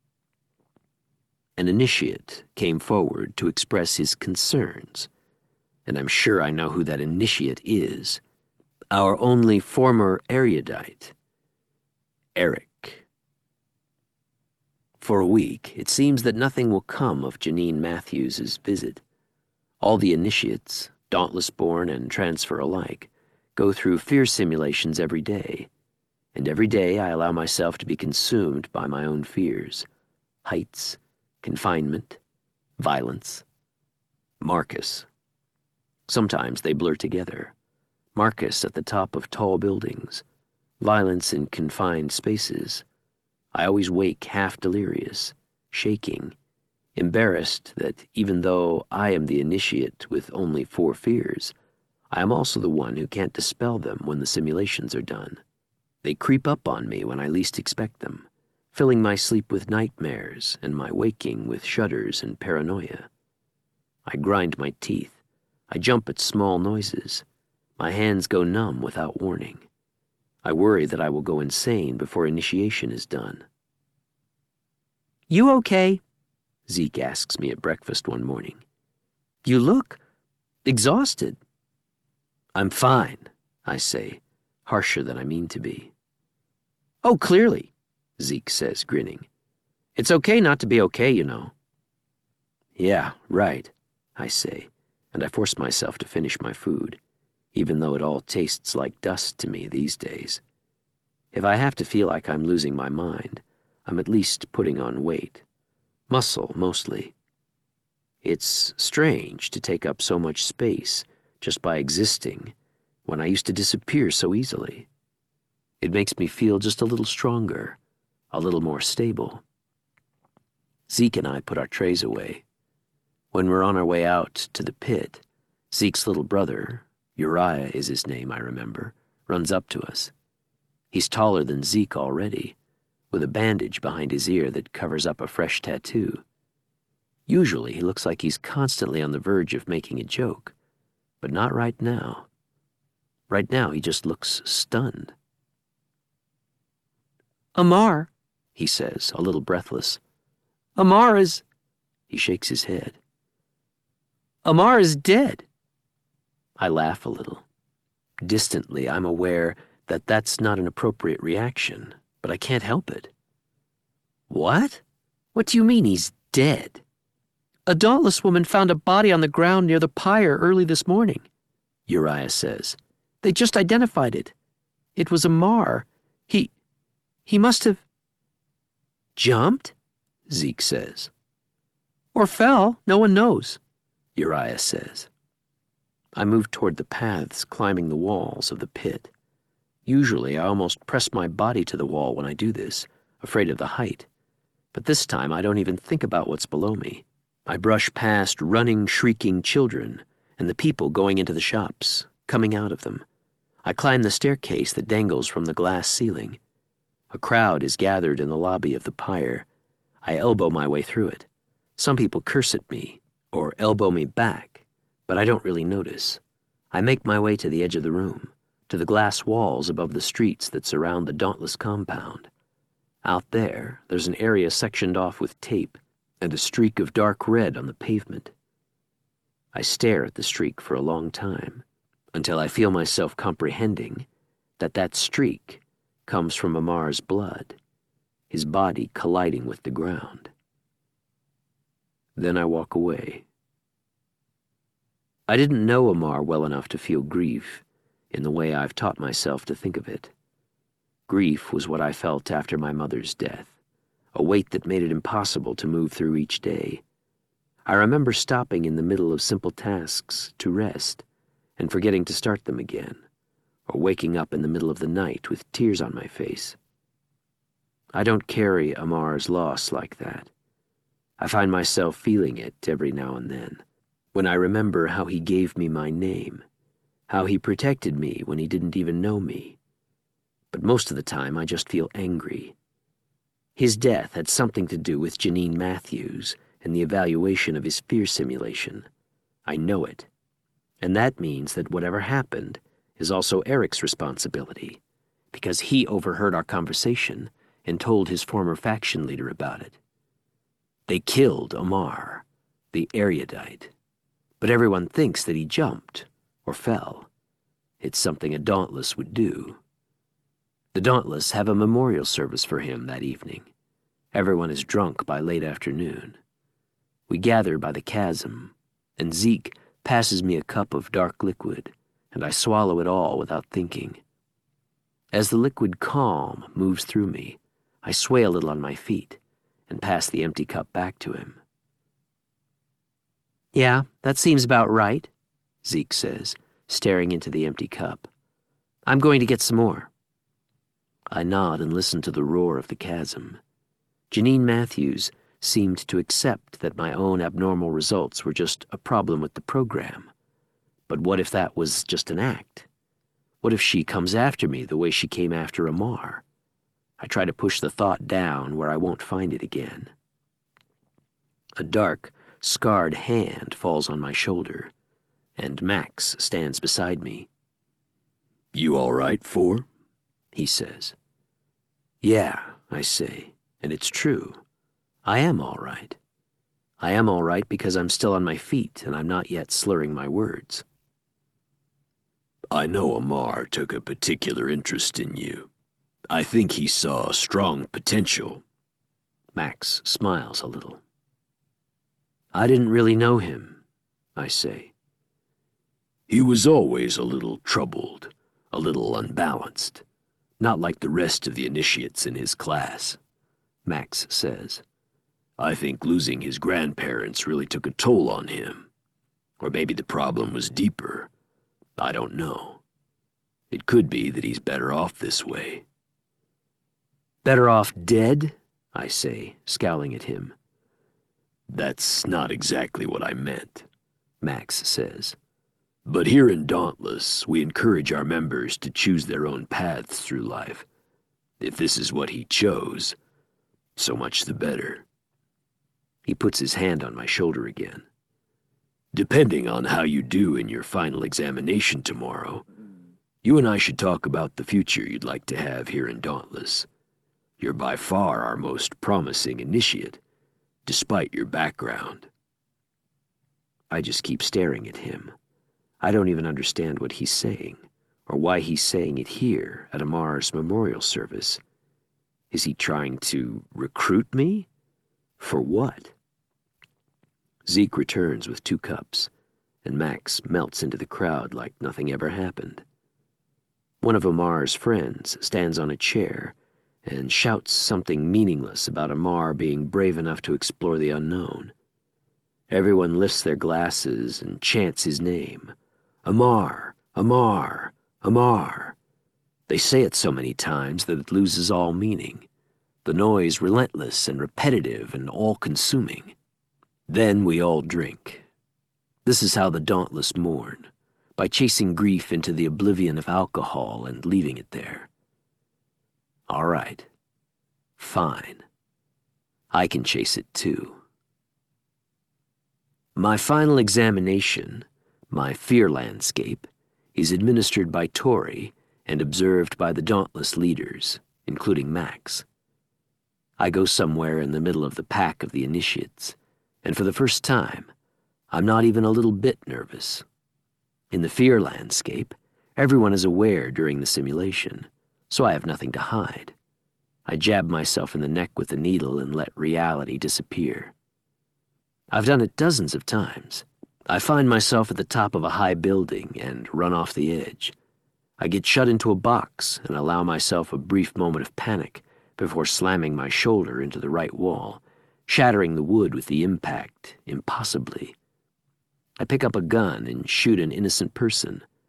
An initiate came forward to express his concerns, and I'm sure I know who that initiate is. Our only former erudite, Eric. For a week, it seems that nothing will come of Janine Matthews' visit. All the initiates, Dauntless-born and transfer alike, go through fear simulations every day, and every day I allow myself to be consumed by my own fears. Heights, confinement, violence. Marcus. Sometimes they blur together. Marcus at the top of tall buildings. Violence in confined spaces. I always wake half delirious, shaking, embarrassed that even though I am the initiate with only four fears, I am also the one who can't dispel them when the simulations are done. They creep up on me when I least expect them, filling my sleep with nightmares and my waking with shudders and paranoia. I grind my teeth. I jump at small noises. My hands go numb without warning. I worry that I will go insane before initiation is done. You okay? Zeke asks me at breakfast one morning. You look exhausted. I'm fine, I say, harsher than I mean to be. Oh, clearly, Zeke says, grinning. It's okay not to be okay, you know. Yeah, right, I say, and I force myself to finish my food, even though it all tastes like dust to me these days. If I have to feel like I'm losing my mind, I'm at least putting on weight. Muscle, mostly. It's strange to take up so much space just by existing when I used to disappear so easily. It makes me feel just a little stronger, a little more stable. Zeke and I put our trays away. When we're on our way out to the pit, Zeke's little brother, Uriah is his name, I remember, runs up to us. He's taller than Zeke already, with a bandage behind his ear that covers up a fresh tattoo. Usually he looks like he's constantly on the verge of making a joke, but not right now. Right now he just looks stunned. Amar, he says, a little breathless. Amar is... He shakes his head. Amar is dead. I laugh a little. Distantly, I'm aware that that's not an appropriate reaction, but I can't help it. What? What do you mean he's dead? A dauntless woman found a body on the ground near the pyre early this morning, Uriah says. They just identified it. It was Amar. He... he must have... Jumped? Zeke says. Or fell, no one knows, Uriah says. I move toward the paths climbing the walls of the pit. Usually I almost press my body to the wall when I do this, afraid of the height. But this time I don't even think about what's below me. I brush past running, shrieking children and the people going into the shops, coming out of them. I climb the staircase that dangles from the glass ceiling. A crowd is gathered in the lobby of the pyre. I elbow my way through it. Some people curse at me or elbow me back, but I don't really notice. I make my way to the edge of the room, to the glass walls above the streets that surround the Dauntless compound. Out there, there's an area sectioned off with tape and a streak of dark red on the pavement. I stare at the streak for a long time, until I feel myself comprehending that that streak comes from Amar's blood, his body colliding with the ground. Then I walk away. I didn't know Amar well enough to feel grief in the way I've taught myself to think of it. Grief was what I felt after my mother's death, a weight that made it impossible to move through each day. I remember stopping in the middle of simple tasks to rest and forgetting to start them again, or waking up in the middle of the night with tears on my face. I don't carry Amar's loss like that. I find myself feeling it every now and then, when I remember how he gave me my name, how he protected me when he didn't even know me. But most of the time I just feel angry. His death had something to do with Janine Matthews and the evaluation of his fear simulation. I know it. And that means that whatever happened is also Eric's responsibility, because he overheard our conversation and told his former faction leader about it. They killed Amar, the erudite, but everyone thinks that he jumped or fell. It's something a Dauntless would do. The Dauntless have a memorial service for him that evening. Everyone is drunk by late afternoon. We gather by the chasm, and Zeke passes me a cup of dark liquid, and I swallow it all without thinking. As the liquid calm moves through me, I sway a little on my feet and pass the empty cup back to him. "Yeah, that seems about right," Zeke says, staring into the empty cup. "I'm going to get some more." I nod and listen to the roar of the chasm. Janine Matthews seemed to accept that my own abnormal results were just a problem with the program. But what if that was just an act? What if she comes after me the way she came after Amar? I try to push the thought down where I won't find it again. A dark, scarred hand falls on my shoulder, and Max stands beside me. "You all right, Four?" he says. "Yeah," I say, and it's true. I am all right. I am all right because I'm still on my feet and I'm not yet slurring my words. "I know Amar took a particular interest in you. I think he saw strong potential." Max smiles a little. "I didn't really know him," I say. "He was always a little troubled, a little unbalanced. Not like the rest of the initiates in his class," Max says. "I think losing his grandparents really took a toll on him. Or maybe the problem was deeper. I don't know. It could be that he's better off this way." "Better off dead?" I say, scowling at him. "That's not exactly what I meant," Max says. "But here in Dauntless, we encourage our members to choose their own paths through life. If this is what he chose, so much the better." He puts his hand on my shoulder again. "Depending on how you do in your final examination tomorrow, you and I should talk about the future you'd like to have here in Dauntless. You're by far our most promising initiate, despite your background." I just keep staring at him. I don't even understand what he's saying, or why he's saying it here at Amar's memorial service. Is he trying to recruit me? For what? Zeke returns with two cups, and Max melts into the crowd like nothing ever happened. One of Amar's friends stands on a chair and shouts something meaningless about Amar being brave enough to explore the unknown. Everyone lifts their glasses and chants his name. Amar, Amar, Amar. They say it so many times that it loses all meaning, the noise relentless and repetitive and all-consuming. Then we all drink. This is how the Dauntless mourn, by chasing grief into the oblivion of alcohol and leaving it there. All right. Fine. I can chase it too. My final examination, my fear landscape, is administered by Tori and observed by the Dauntless leaders, including Max. I go somewhere in the middle of the pack of the initiates, and for the first time, I'm not even a little bit nervous. In the fear landscape, everyone is aware during the simulation, so I have nothing to hide. I jab myself in the neck with the needle and let reality disappear. I've done it dozens of times. I find myself at the top of a high building and run off the edge. I get shut into a box and allow myself a brief moment of panic before slamming my shoulder into the right wall, shattering the wood with the impact, impossibly. I pick up a gun and shoot an innocent person,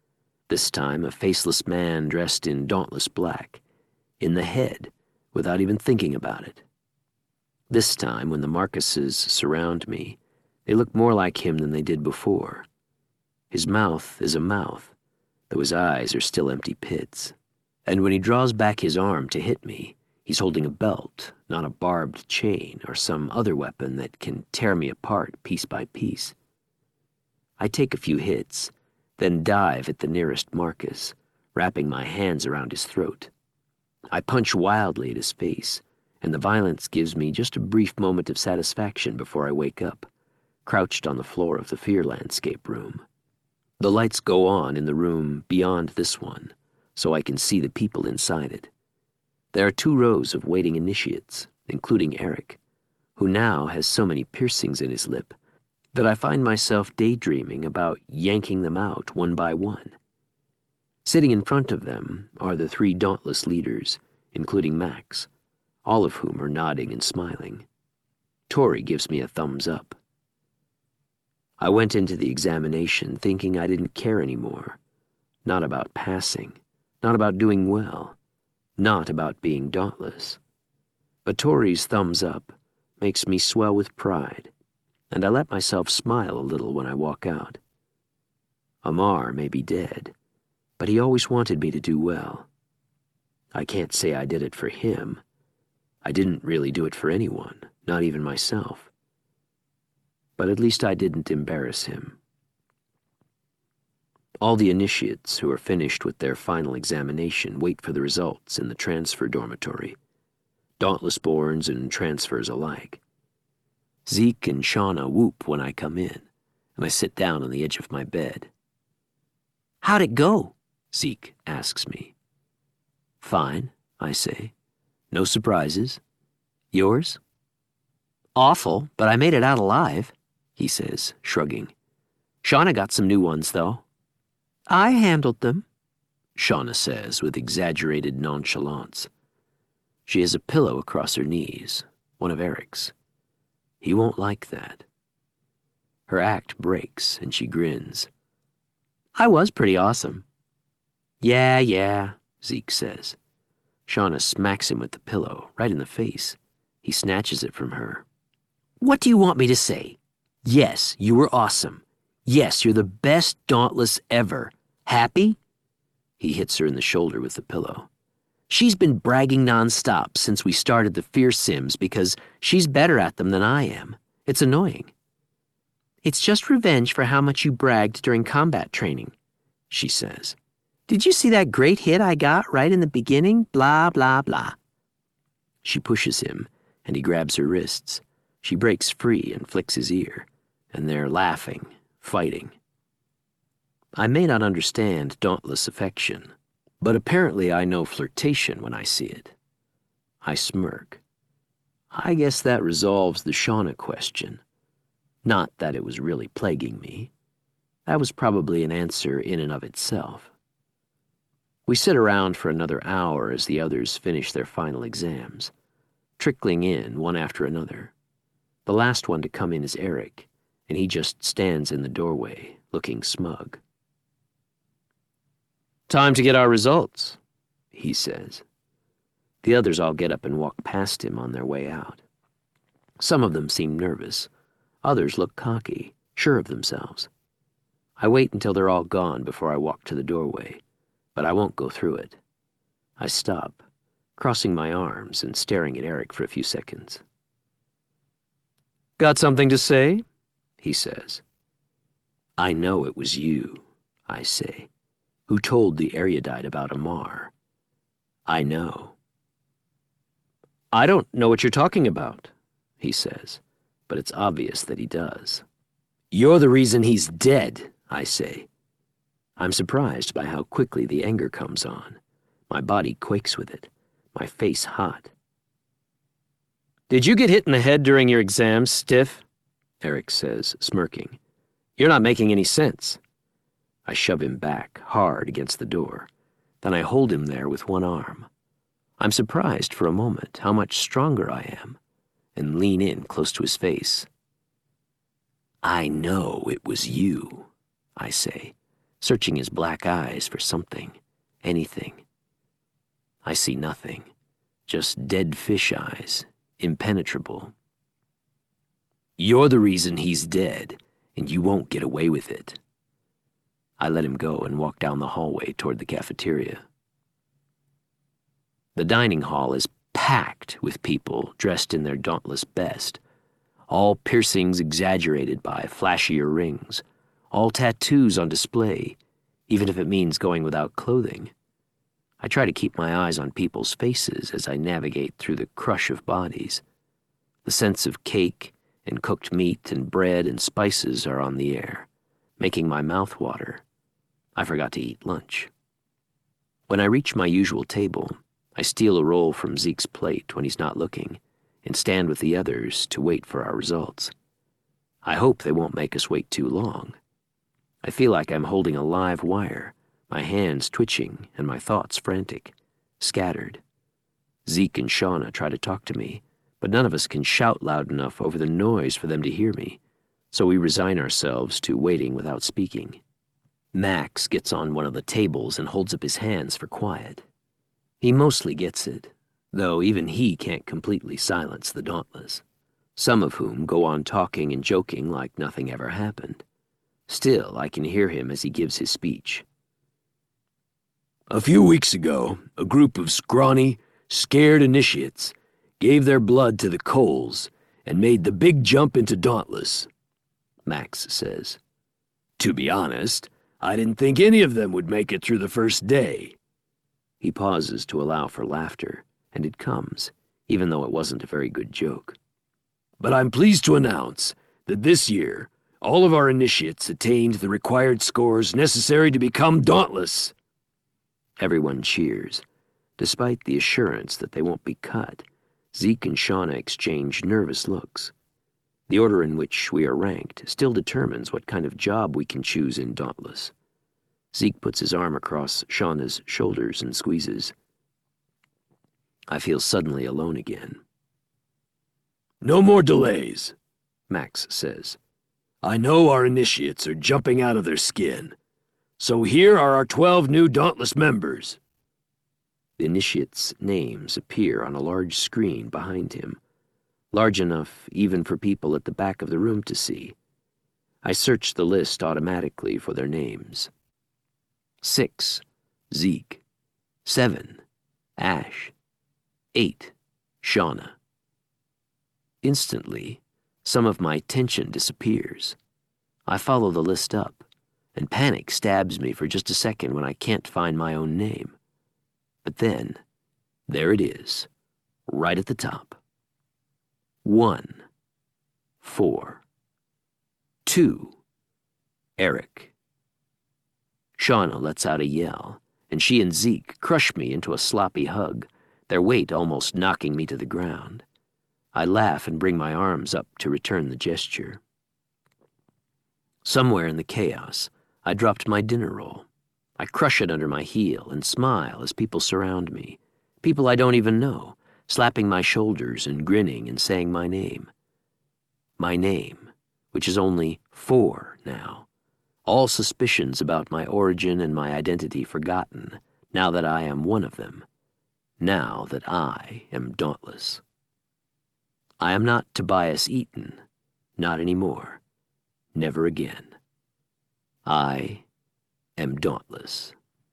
This time, a faceless man dressed in dauntless black. In the head, without even thinking about it. This time, when the Marcuses surround me, they look more like him than they did before. His mouth is a mouth, though his eyes are still empty pits. And when he draws back his arm to hit me, he's holding a belt, not a barbed chain or some other weapon that can tear me apart piece by piece. I take a few hits, then dive at the nearest Marcus, wrapping my hands around his throat. I punch wildly at his face, and the violence gives me just a brief moment of satisfaction before I wake up, crouched on the floor of the Fear Landscape room. The lights go on in the room beyond this one, so I can see the people inside it. There are two rows of waiting initiates, including Eric, who now has so many piercings in his lip that I find myself daydreaming about yanking them out one by one. Sitting in front of them are the three dauntless leaders, including Max, all of whom are nodding and smiling. Tori gives me a thumbs up. I went into the examination thinking I didn't care anymore. Not about passing, not about doing well, not about being dauntless. But Tori's thumbs up makes me swell with pride, and I let myself smile a little when I walk out. Amar may be dead, but he always wanted me to do well. I can't say I did it for him. I didn't really do it for anyone, not even myself. But at least I didn't embarrass him. All the initiates who are finished with their final examination wait for the results in the transfer dormitory. Dauntless borns and transfers alike. Zeke and Shauna whoop when I come in, and I sit down on the edge of my bed. "How'd it go?" Zeke asks me. "Fine," I say. "No surprises. Yours?" "Awful, but I made it out alive," he says, shrugging. "Shauna got some new ones, though." "I handled them," Shauna says with exaggerated nonchalance. She has a pillow across her knees, one of Eric's. He won't like that. Her act breaks, and she grins. "I was pretty awesome." "Yeah, yeah," Zeke says. Shauna smacks him with the pillow, right in the face. He snatches it from her. "What do you want me to say? Yes, you were awesome. Yes, you're the best Dauntless ever. Happy?" He hits her in the shoulder with the pillow. "She's been bragging nonstop since we started the Fear Sims because she's better at them than I am. It's annoying." "It's just revenge for how much you bragged during combat training," she says. "Did you see that great hit I got right in the beginning? Blah, blah, blah." She pushes him, and he grabs her wrists. She breaks free and flicks his ear, and they're laughing, fighting. I may not understand dauntless affection, but apparently I know flirtation when I see it. I smirk. I guess that resolves the Shauna question. Not that it was really plaguing me. That was probably an answer in and of itself. We sit around for another hour as the others finish their final exams, trickling in one after another. The last one to come in is Eric, and he just stands in the doorway, looking smug. "Time to get our results," he says. The others all get up and walk past him on their way out. Some of them seem nervous. Others look cocky, sure of themselves. I wait until they're all gone before I walk to the doorway, but I won't go through it. I stop, crossing my arms and staring at Eric for a few seconds. "Got something to say?" he says. "I know it was you," I say, "who told the erudite about Amar. I know." "I don't know what you're talking about," he says, but it's obvious that he does. "You're the reason he's dead," I say. I'm surprised by how quickly the anger comes on. My body quakes with it, my face hot. "Did you get hit in the head during your exams, stiff?" Eric says, smirking. "You're not making any sense." I shove him back, hard against the door. Then I hold him there with one arm. I'm surprised for a moment how much stronger I am, and lean in close to his face. "I know it was you," I say, searching his black eyes for something, anything. I see nothing, just dead fish eyes, impenetrable. "You're the reason he's dead, and you won't get away with it." I let him go and walk down the hallway toward the cafeteria. The dining hall is packed with people dressed in their dauntless best, all piercings exaggerated by flashier rings, all tattoos on display, even if it means going without clothing. I try to keep my eyes on people's faces as I navigate through the crush of bodies. The scents of cake and cooked meat and bread and spices are on the air, making my mouth water. I forgot to eat lunch. When I reach my usual table, I steal a roll from Zeke's plate when he's not looking and stand with the others to wait for our results. I hope they won't make us wait too long. I feel like I'm holding a live wire, my hands twitching and my thoughts frantic, scattered. Zeke and Shauna try to talk to me, but none of us can shout loud enough over the noise for them to hear me, so we resign ourselves to waiting without speaking. Max gets on one of the tables and holds up his hands for quiet. He mostly gets it, though even he can't completely silence the dauntless, some of whom go on talking and joking like nothing ever happened. Still, I can hear him as he gives his speech. "A few weeks ago, a group of scrawny, scared initiates gave their blood to the Coles and made the big jump into Dauntless," Max says. "To be honest, I didn't think any of them would make it through the first day." He pauses to allow for laughter, and it comes, even though it wasn't a very good joke. "But I'm pleased to announce that this year, all of our initiates attained the required scores necessary to become Dauntless." Everyone cheers. Despite the assurance that they won't be cut, Zeke and Shauna exchange nervous looks. The order in which we are ranked still determines what kind of job we can choose in Dauntless. Zeke puts his arm across Shauna's shoulders and squeezes. I feel suddenly alone again. "No more delays," Max says. "I know our initiates are jumping out of their skin. So here are our twelve new Dauntless members." The initiates' names appear on a large screen behind him, large enough even for people at the back of the room to see. I search the list automatically for their names. Six, Zeke. Seven, Ash. Eight, Shauna. Instantly, some of my tension disappears. I follow the list up, and panic stabs me for just a second when I can't find my own name. But then, there it is, right at the top. One. Four. Two. Eric. Shauna lets out a yell, and she and Zeke crush me into a sloppy hug, their weight almost knocking me to the ground. I laugh and bring my arms up to return the gesture. Somewhere in the chaos, I dropped my dinner roll. I crush it under my heel and smile as people surround me, people I don't even know, slapping my shoulders and grinning and saying my name. My name, which is only four now. All suspicions about my origin and my identity forgotten, now that I am one of them, now that I am Dauntless. I am not Tobias Eaton, not anymore, never again. I am Dauntless.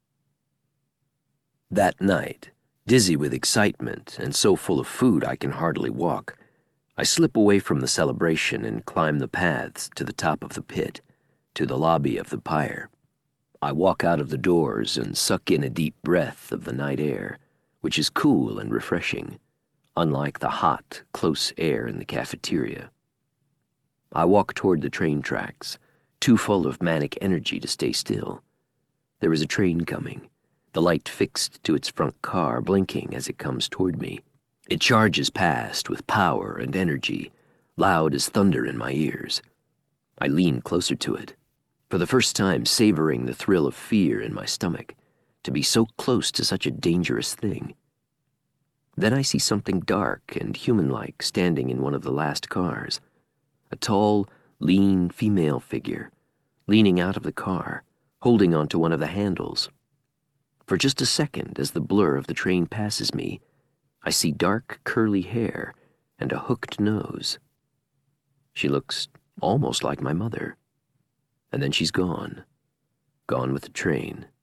That night, dizzy with excitement and so full of food I can hardly walk, I slip away from the celebration and climb the paths to the top of the pit, to the lobby of the pyre. I walk out of the doors and suck in a deep breath of the night air, which is cool and refreshing, unlike the hot, close air in the cafeteria. I walk toward the train tracks, too full of manic energy to stay still. There is a train coming, the light fixed to its front car blinking as it comes toward me. It charges past with power and energy, loud as thunder in my ears. I lean closer to it, for the first time savoring the thrill of fear in my stomach, to be so close to such a dangerous thing. Then I see something dark and human-like standing in one of the last cars, a tall, lean female figure, leaning out of the car, holding onto one of the handles. For just a second, as the blur of the train passes me, I see dark, curly hair and a hooked nose. She looks almost like my mother. And then she's gone. Gone with the train.